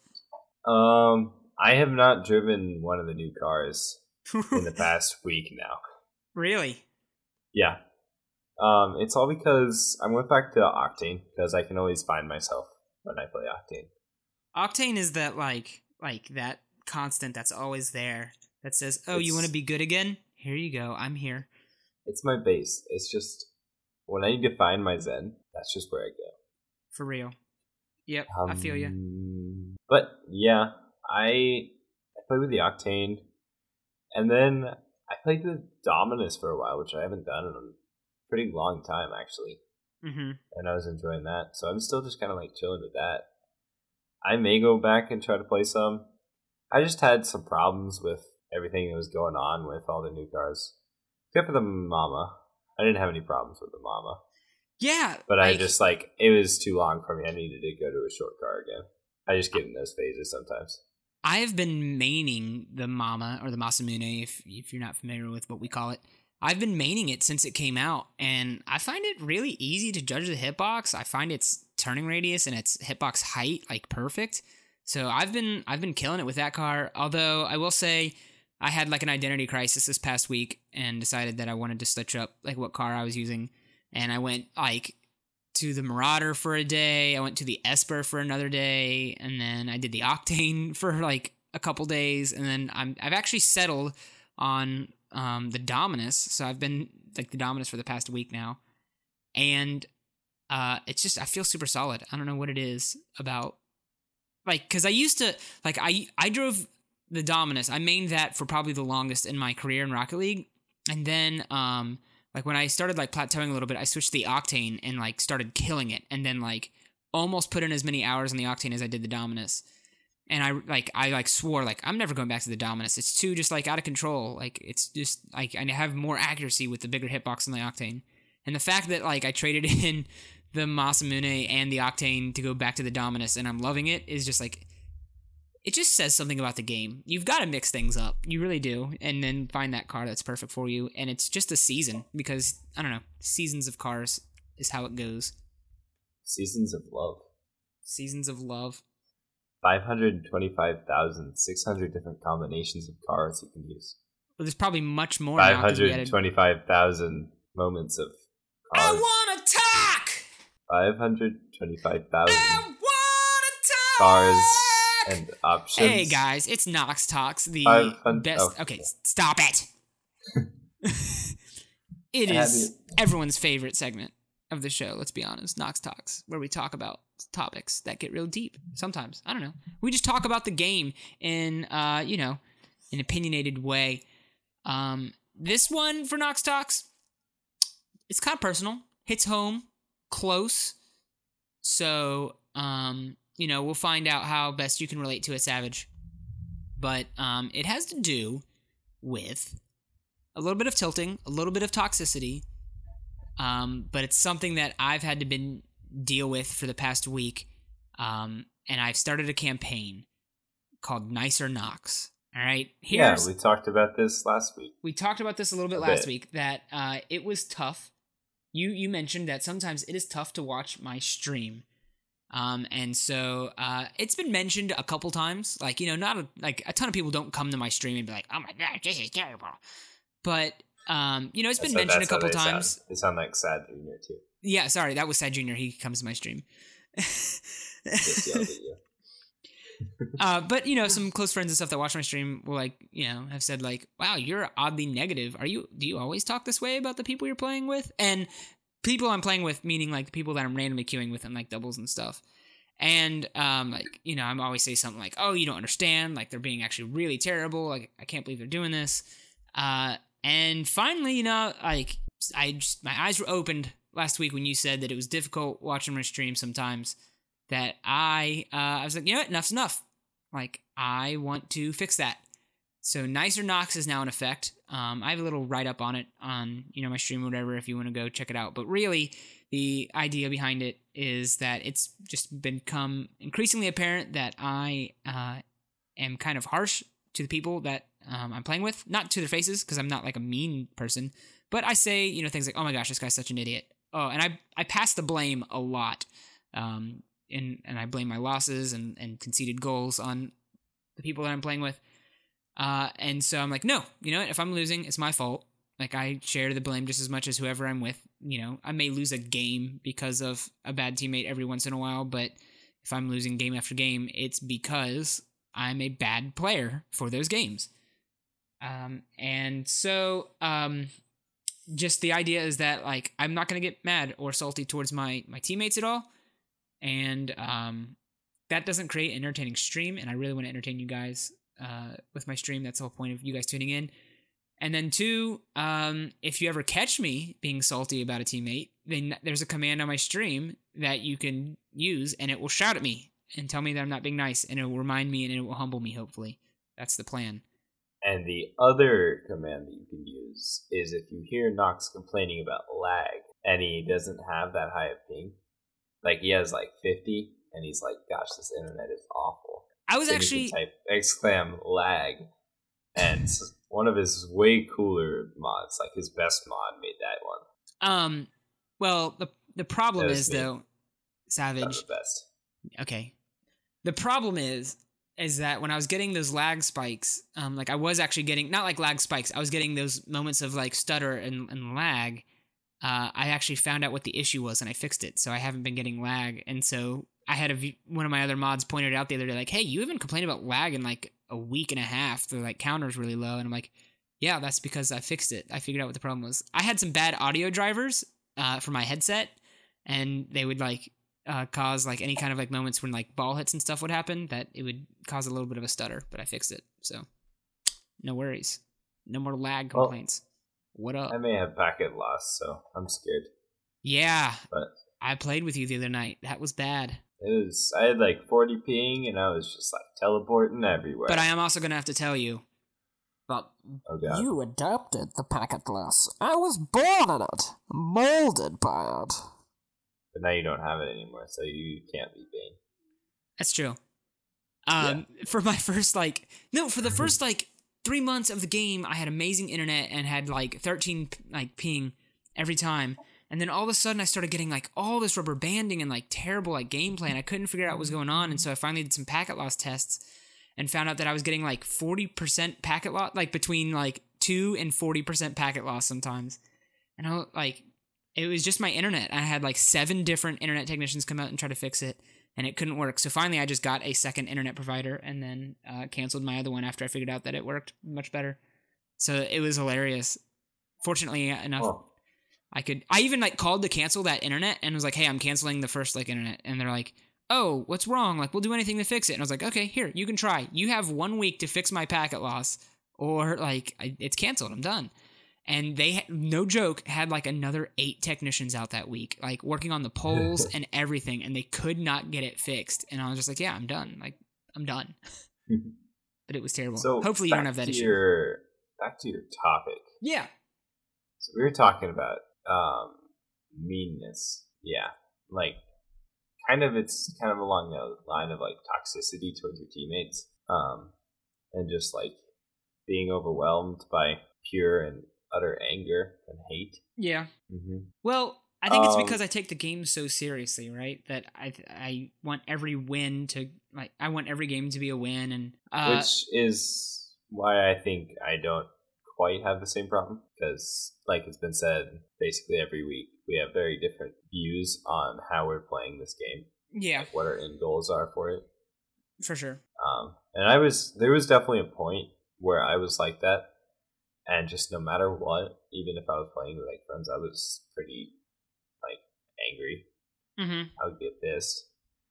Um, I have not driven one of the new cars in the past week now. Really? Yeah. Um, it's all because I went back to Octane because I can always find myself when I play Octane. Octane is that like like that constant that's always there that says, "Oh, you It's- want to be good again? Here you go. I'm here." It's my base. It's just when I need to find my Zen, that's just where I go. For real. Yep, I feel you. Um, But yeah, I I played with the Octane, and then I played with Dominus for a while, which I haven't done in a pretty long time actually, Mm-hmm. and I was enjoying that. So I'm still just kind of like chilling with that. I may go back and try to play some. I just had some problems with everything that was going on with all the new cars, except for the Mama. I didn't have any problems with the Mama. Yeah, But I like- just, like, it was too long for me. I needed to go to a short car again. I just get in those phases sometimes. I have been maining the Mama or the Masamune, if if you're not familiar with what we call it, I've been maining it since it came out, and I find it really easy to judge the hitbox. I find its turning radius and its hitbox height like perfect. So I've been I've been killing it with that car. Although I will say I had like an identity crisis this past week and decided that I wanted to switch up like what car I was using, and I went like to the Marauder for a day. I went to the Esper for another day, and then I did the Octane for like a couple days, and then I'm I've actually settled on um, the Dominus. So I've been like the Dominus for the past week now, and uh, it's just I feel super solid. I don't know what it is about, like, because I used to like I I drove the Dominus. I mained that for probably the longest in my career in Rocket League, and then um like when I started like plateauing a little bit, I switched to the Octane and like started killing it, and then like almost put in as many hours on the Octane as I did the Dominus. And I like I like swore like I'm never going back to the Dominus. It's too just like out of control. Like it's just like I have more accuracy with the bigger hitbox on the Octane. And the fact that like I traded in the Masamune and the Octane to go back to the Dominus and I'm loving it is just like it just says something about the game. You've got to mix things up. You really do. And then find that car that's perfect for you. And it's just a season because I don't know, seasons of cars is how it goes. Seasons of love. Seasons of love. five hundred twenty-five thousand six hundred different combinations of cars you can use. Well, there's probably much more. five hundred twenty-five thousand moments of cars. I want to talk! five hundred twenty-five thousand I want to talk! cars and options. Hey guys, it's Nox Talks, the best. Oh. Okay, stop it. It is everyone's favorite segment of the show, let's be honest. Nox Talks, where we talk about topics that get real deep. Sometimes, I don't know. We just talk about the game in, uh, you know, an opinionated way. Um, this one for Nox Talks, it's kind of personal. Hits home, close. So, um, you know, we'll find out how best you can relate to it, Savage. But um, it has to do with a little bit of tilting, a little bit of toxicity. Um, but it's something that I've had to been deal with for the past week. Um, and I've started a campaign called Nicer Nox. All right. Here's, yeah, we talked about this last week. We talked about this a little bit a last bit. week, that uh, it was tough. You you mentioned that sometimes it is tough to watch my stream. Um, and so uh, it's been mentioned a couple times. Like, you know, not a, like a ton of people don't come to my stream and be like, oh my gosh, this is terrible. But, um, you know, it's been that's mentioned a couple times. Sound. They sound like Sad Junior too. Yeah, sorry, that was Sad Junior He comes to my stream. uh, but, you know, some close friends and stuff that watch my stream will, like, you know, have said, like, wow, you're oddly negative. Are you, do you always talk this way about the people you're playing with? And people I'm playing with, meaning, like, the people that I'm randomly queuing with in, like, doubles and stuff. And, um, like, you know, I'm always say something like, oh, you don't understand. Like, they're being actually really terrible. Like, I can't believe they're doing this. Uh, and finally, you know, like, I just, my eyes were opened last week when you said that it was difficult watching my stream sometimes, that I, uh, I was like, you know what, enough's enough. Like, I want to fix that. So Nicer Nox is now in effect. Um, I have a little write-up on it on, you know, my stream or whatever if you want to go check it out. But really, the idea behind it is that it's just become increasingly apparent that I uh, am kind of harsh to the people that um, I'm playing with. Not to their faces, because I'm not like a mean person. But I say, you know, things like, oh my gosh, this guy's such an idiot. Oh, and I, I pass the blame a lot. Um, and, and I blame my losses and, and conceded goals on the people that I'm playing with. Uh, and so I'm like, no, you know what? If I'm losing, it's my fault. Like, I share the blame just as much as whoever I'm with. You know, I may lose a game because of a bad teammate every once in a while, but if I'm losing game after game, it's because I'm a bad player for those games. Um, and so, um, just the idea is that, like, I'm not going to get mad or salty towards my, my teammates at all. And, um, that doesn't create an entertaining stream, and I really want to entertain you guys, uh, with my stream. That's the whole point of you guys tuning in. And then two, um, if you ever catch me being salty about a teammate, then there's a command on my stream that you can use, and it will shout at me and tell me that I'm not being nice, and it will remind me, and it will humble me, hopefully. That's the plan. And the other command that you can use is if you hear Nox complaining about lag, and he doesn't have that high of ping, like he has like fifty, and he's like, gosh, this internet is awful. I was then actually... you can type exclam lag, and one of his way cooler mods, like his best mod, made that one. Um, well, the the problem That was is me. though, Not Savage. the best. Okay, the problem is is that when I was getting those lag spikes, um, like I was actually getting not like lag spikes, I was getting those moments of like stutter and, and lag. Uh, I actually found out what the issue was and I fixed it, so I haven't been getting lag. And so I had a v- one of my other mods pointed out the other day, like, "Hey, you haven't complained about lag in like a week and a half. The like counter's really low." And I'm like, "Yeah, that's because I fixed it. I figured out what the problem was. I had some bad audio drivers uh, for my headset, and they would like uh, cause like any kind of like moments when like ball hits and stuff would happen that it would cause a little bit of a stutter. But I fixed it, so no worries, no more lag Well, complaints. What up?" I may have packet loss, so I'm scared. Yeah, But I played with you the other night. That was bad. it was I had like forty ping, and I was just like teleporting everywhere. But I am also going to have to tell you. But oh god. You adapted the packet glass. I was born in it, molded by it. But now you don't have it anymore, so you can't be Bane. that's true. Um, For my first, like... No, for the first, like, three months of the game, I had amazing internet and had, like, thirteen, like, ping every time. And then all of a sudden, I started getting, like, all this rubber banding and, like, terrible, like, gameplay, and I couldn't figure out what was going on. And so I finally did some packet loss tests and found out that I was getting, like, forty percent packet loss, like, between, like, two and forty percent packet loss sometimes. And I, like, it was just my internet. I had, like, seven different internet technicians come out and try to fix it, and it couldn't work. So finally, I just got a second internet provider and then uh, canceled my other one after I figured out that it worked much better. So it was hilarious. Fortunately enough, Oh. I could. I even like called to cancel that internet and was like, "Hey, I'm canceling the first like internet." And they're like, "Oh, what's wrong? Like, we'll do anything to fix it." And I was like, "Okay, here, you can try. You have one week to fix my packet loss, or like I, it's canceled. I'm done." And they, no joke, had like another eight technicians out that week, like working on the polls and everything, and they could not get it fixed. And I was just like, "Yeah, I'm done. Like, I'm done." But it was terrible. So hopefully you don't back have that to issue. Your, back to your topic. Yeah. So we were talking about um, meanness. Yeah, like kind of. It's kind of along the line of like toxicity towards your teammates, um, and just like being overwhelmed by pure and utter anger and hate. Yeah. Mm-hmm. Well, I think it's Um, because I take the game so seriously, right? That I I want every win to like I want every game to be a win, and uh, Which is why I think I don't quite have the same problem, because like it's been said, basically every week we have very different views on how we're playing this game, yeah, what our end goals are for it. for sure. Um, and I was there was definitely a point where I was like that, and just no matter what, even if I was playing with like friends, I was pretty like angry. Mm-hmm. I would get pissed,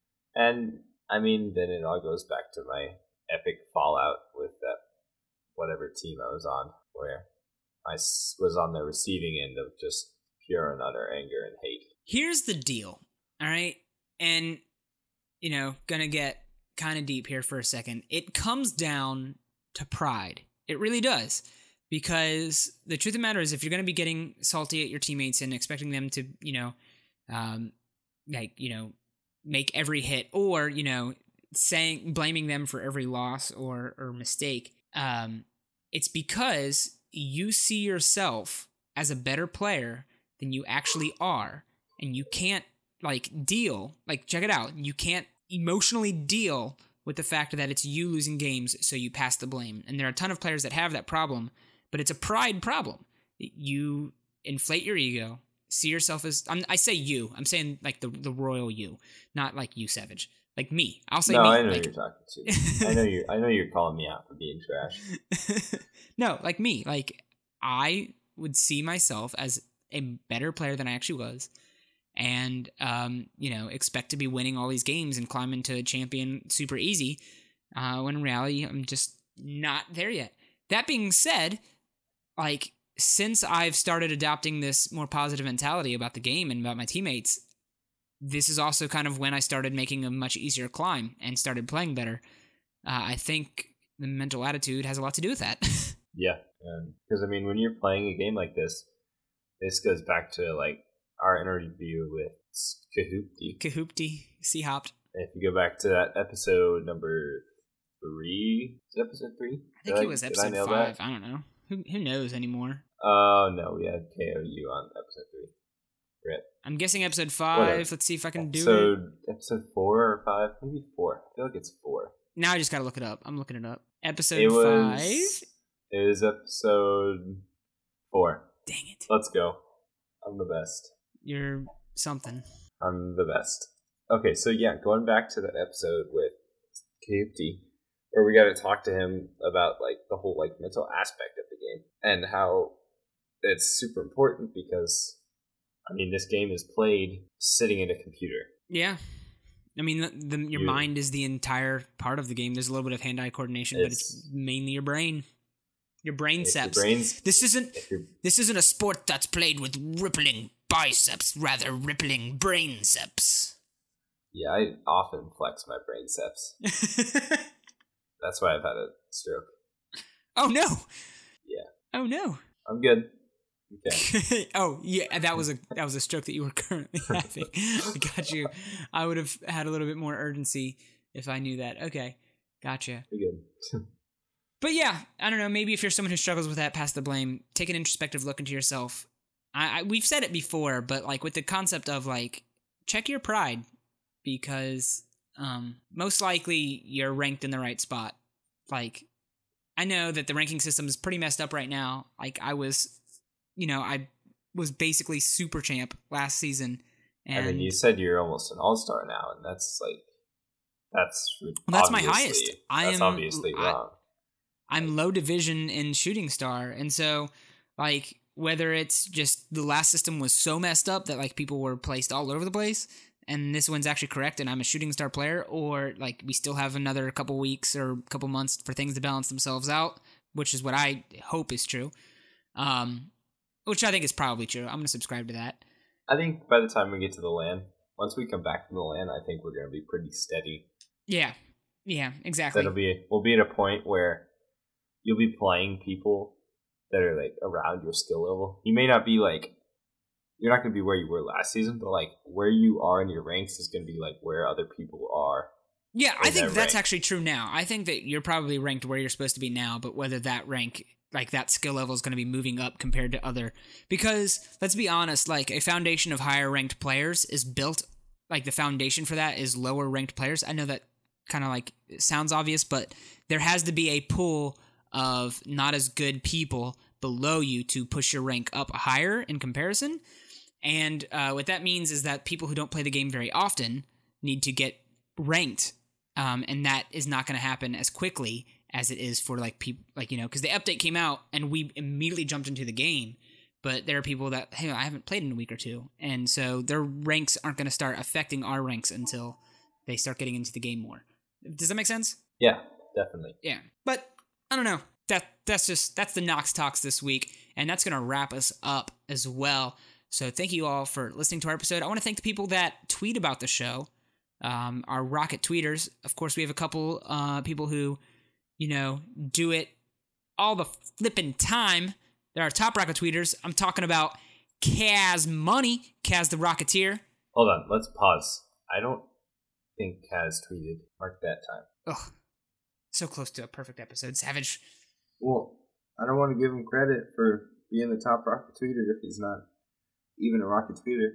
and I mean, then it all goes back to my epic fallout with that whatever team I was on, where I s- was on the receiving end of just pure and utter anger and hate. Here's the deal, all right, and you know, gonna get kind of deep here for a second. It comes down to pride. It really does. Because the truth of the matter is, if you're going to be getting salty at your teammates and expecting them to, you know, um, like, you know, make every hit, or, you know, saying, blaming them for every loss or, or mistake, um, it's because you see yourself as a better player than you actually are. And you can't, like, deal, like, check it out. You can't emotionally deal with the fact that it's you losing games, so you pass the blame. And there are a ton of players that have that problem. But it's a pride problem. You inflate your ego, see yourself as... I'm, I say you. I'm saying like the the royal you, not like you, Savage. Like me. I'll say no, me. I know like, you're talking to. I know you're. I know you're calling me out for being trash. No, like me. Like I would see myself as a better player than I actually was, and um, you know, expect to be winning all these games and climbing to champion super easy. Uh, when in reality, I'm just not there yet. That being said, like, since I've started adopting this more positive mentality about the game and about my teammates, this is also kind of when I started making a much easier climb and started playing better. Uh, I think the mental attitude has a lot to do with that. Yeah, because I mean, when you're playing a game like this, this goes back to like our interview with Kahoopty. Kahoopty, C-hopped. If you go back to that episode number three. Is it episode three? I think did it was I, episode did I five. That? I don't know. Who who knows anymore? Oh, uh, no. We had K O U on episode three. Rip. I'm guessing episode five. Whatever. Let's see if I can episode, do it. Episode four or five? Maybe four. I feel like it's four. Now I just gotta look it up. I'm looking it up. Episode it was, five? It was episode four. Dang it. Let's go. I'm the best. You're something. I'm the best. Okay, so yeah, going back to that episode with K F D, where we got to talk to him about like the whole like mental aspect of the game and how it's super important because I mean this game is played sitting in a computer. Yeah. I mean, the, the, your You- mind is the entire part of the game. There's a little bit of hand-eye coordination, but It's- it's mainly your brain. Your brain If your ceps. brain's This isn't if your this isn't a sport that's played with rippling biceps, rather rippling brainceps. yeah, I often flex my brainceps. That's why I've had a stroke. Oh no. Yeah. Oh no. I'm good. Okay. Oh yeah, that was a that was a stroke that you were currently having. I got you. I would have had a little bit more urgency if I knew that. Okay, gotcha. We're good. But yeah, I don't know. Maybe if you're someone who struggles with that, pass the blame. Take an introspective look into yourself. I, I we've said it before, but like with the concept of like check your pride because um, most likely you're ranked in the right spot. Like I know that the ranking system is pretty messed up right now. Like I was, you know, I was basically super champ last season. And I mean, you said you're almost an all-star now, and that's like that's Well, that's my obviously- highest. I That's am- obviously I- wrong. I'm low division in Shooting Star, and so like whether it's just the last system was so messed up that like people were placed all over the place, and this one's actually correct, and I'm a Shooting Star player, or like we still have another couple weeks or couple months for things to balance themselves out, which is what I hope is true, um, which I think is probably true. I'm gonna subscribe to that. I think by the time we get to the LAN, once we come back from the LAN, I think we're going to be pretty steady. Yeah, yeah, exactly. That'll be we'll be at a point where you'll be playing people that are like around your skill level. You may not be like you're not going to be where you were last season, but like where you are in your ranks is going to be like where other people are. Yeah, I in think that that's rank. actually true now. I think that you're probably ranked where you're supposed to be now, but whether that rank, like that skill level is going to be moving up compared to other. Because, let's be honest, like a foundation of higher ranked players is built, like the foundation for that is lower ranked players. I know that kind of like sounds obvious, but there has to be a pool of not as good people below you to push your rank up higher in comparison. And uh, what that means is that people who don't play the game very often need to get ranked, um, and that is not going to happen as quickly as it is for like people, like you know, because the update came out and we immediately jumped into the game. But there are people that hey, I haven't played in a week or two, and so their ranks aren't going to start affecting our ranks until they start getting into the game more. Does that make sense? Yeah, definitely. Yeah, but I don't know. That that's just that's the Nox Talks this week, and that's gonna wrap us up as well. So thank you all for listening to our episode. I want to thank the people that tweet about the show, um, our Rocket tweeters. Of course, we have a couple uh, people who, you know, do it all the flipping time. They're our top Rocket tweeters. I'm talking about Kaz Money, Kaz the Rocketeer. Hold on, let's pause. I don't think Kaz tweeted. Mark that time. Ugh, so close to a perfect episode. Savage. Well, I don't want to give him credit for being the top rocket tweeter if he's not even a rocket tweeter.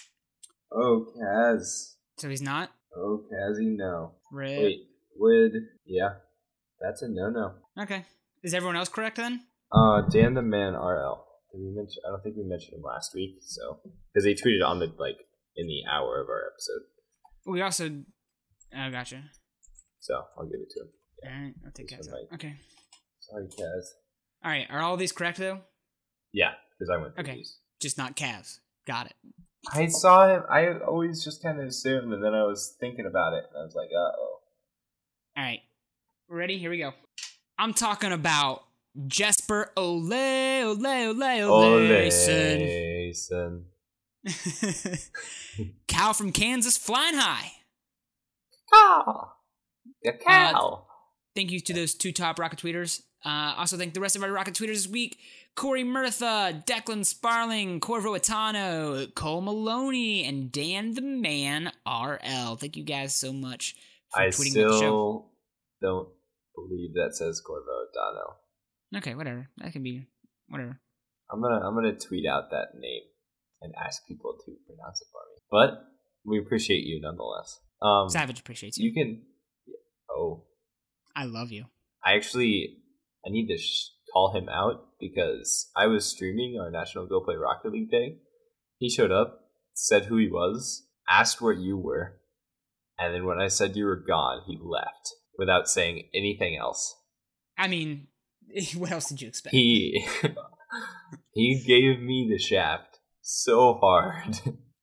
Oh, Kaz. So he's not? Oh, Kazzy, no. Red. Wait, would... Yeah, that's a no-no. Okay. Is everyone else correct then? Uh, Dan the Man R L. Did we mention? I don't think we mentioned him last week, so... Because he tweeted on the, like, in the hour of our episode. We also... Oh, gotcha. So, I'll give it to him. All right, I'll take This Kaz one out. might- Okay. Sorry, Kaz. All right, are all these correct though? Yeah, because I went through Okay. these. Just not Kaz. Got it. I saw him. I always just kind of assumed, and then I was thinking about it, and I was like, uh-oh. All right. Ready? Here we go. I'm talking about Jesper Ole, Ole, Ole, Ole, son. Oleson. Cal from Kansas, flying high. Cow. The cow. Thank you to those two top Rocket tweeters. Uh, also thank the rest of our Rocket tweeters this week. Corey Murtha, Declan Sparling, Corvo Atano, Cole Maloney, and Dan the Man R L. Thank you guys so much for I tweeting about the show. still don't believe that says Corvo Dano. Okay, whatever. That can be whatever. I'm gonna I'm gonna tweet out that name and ask people to pronounce it for me. But we appreciate you nonetheless. Um, Savage appreciates you. You can. Oh, I love you. I actually I need to sh- call him out because I was streaming our National Go Play Rocket League day. He showed up, said who he was, asked where you were, and then when I said you were gone, he left without saying anything else. I mean, what else did you expect? He he gave me the shaft so hard.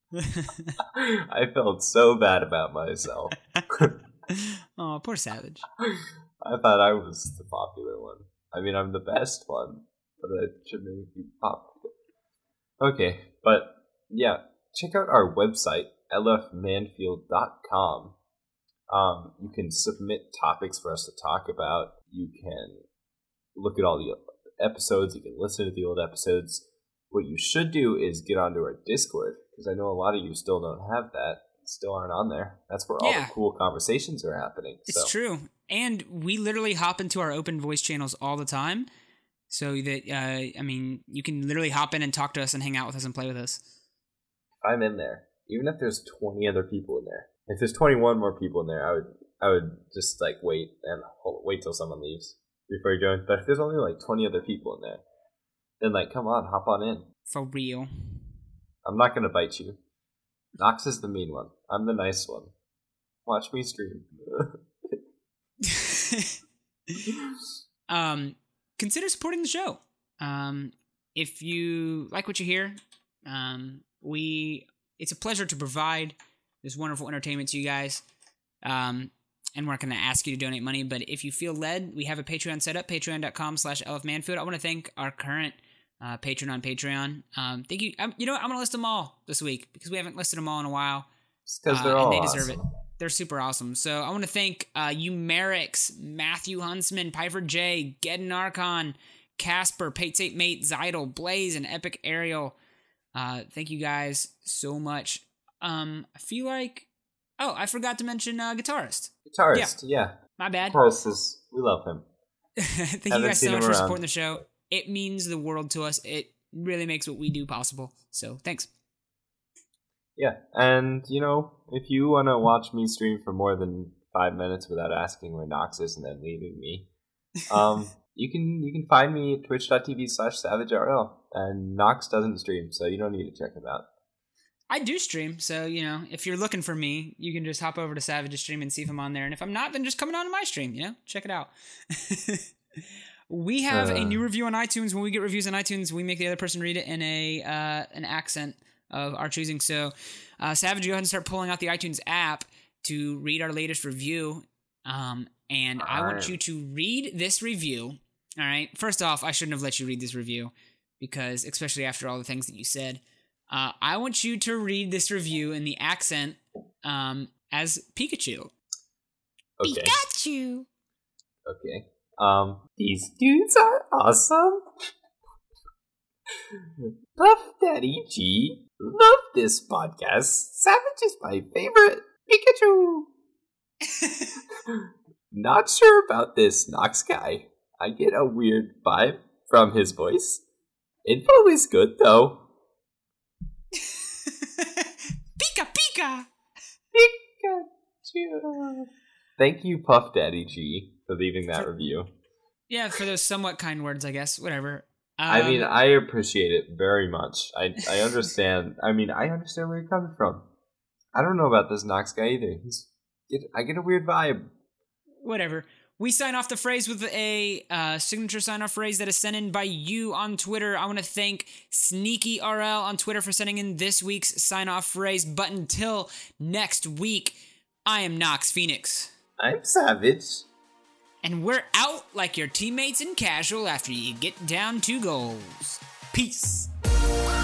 I felt so bad about myself. Oh, poor Savage. I thought I was the popular one. I mean, I'm the best one, but I should make you popular. Okay, but yeah, check out our website, l f manfield dot com. Um, you can submit topics for us to talk about. You can look at all the episodes. You can listen to the old episodes. What you should do is get onto our Discord, because I know a lot of you still don't have that, still aren't on there. That's where all Yeah. the cool conversations are happening. It's so. true. And we literally hop into our open voice channels all the time. So that, uh, I mean, you can literally hop in and talk to us and hang out with us and play with us. If I'm in there, even if there's twenty other people in there, if there's twenty-one more people in there, I would I would just like wait and hold, wait till someone leaves before you join. But if there's only like twenty other people in there, then like come on, hop on in. For real. I'm not gonna bite you. Nox is the mean one. I'm the nice one. Watch me stream. um, consider supporting the show. Um, if you like what you hear, um, we it's a pleasure to provide this wonderful entertainment to you guys. Um, and we're not going to ask you to donate money, but if you feel led, we have a Patreon set up, patreon.com slash lfmanfield. I want to thank our current uh, patron on Patreon. Um, thank you. Um, you know what? I'm going to list them all this week because we haven't listed them all in a while. Because they're uh, all and they awesome. deserve it. They're super awesome. So I want to thank uh, you, Merrick's, Matthew Huntsman, Piper J, Geddon Archon, Casper, Pate Eight Mate, Zidle, Blaze, and Epic Ariel. Uh, thank you guys so much. Um, I feel like, oh, I forgot to mention uh, guitarist. Guitarist, yeah. yeah. My bad. Guitarist is, we love him. Thank you Haven't guys seen so him much for around. supporting the show. It means the world to us. It really makes what we do possible. So thanks. Yeah, and you know, if you want to watch me stream for more than five minutes without asking where Nox is and then leaving me, um, you can you can find me at twitch.tv slash savagerl. And Nox doesn't stream, so you don't need to check him out. I do stream, so, you know, if you're looking for me, you can just hop over to Savage's stream and see if I'm on there. And if I'm not, then just come on to my stream, you know? Check it out. We have uh, a new review on iTunes. When we get reviews on iTunes, we make the other person read it in a uh, an accent of our choosing. So, uh, Savage, go ahead and start pulling out the iTunes app to read our latest review. Um, and I want you to read this review. All right? First off, I shouldn't have let you read this review because, especially after all the things that you said, Uh, I want you to read this review in the accent um, as Pikachu. Okay. Pikachu! Okay. Um, these dudes are awesome. Puff Daddy G. Love this podcast. Savage is my favorite. Pikachu! Not sure about this Nox guy. I get a weird vibe from his voice. Info is good, though. Pika Pika! Pikachu! Thank you, Puff Daddy G, for leaving that for, review. Yeah, for those somewhat kind words, I guess. Whatever. Um, I mean, I appreciate it very much. I I understand. I mean, I understand where you're coming from. I don't know about this Nox guy either. He's, it, I get a weird vibe. Whatever. We sign off the phrase with a uh, signature sign-off phrase that is sent in by you on Twitter. I want to thank Sneaky R L on Twitter for sending in this week's sign-off phrase. But until next week, I am Nox Phoenix. I'm Savage. And we're out like your teammates in casual after you get down two goals. Peace.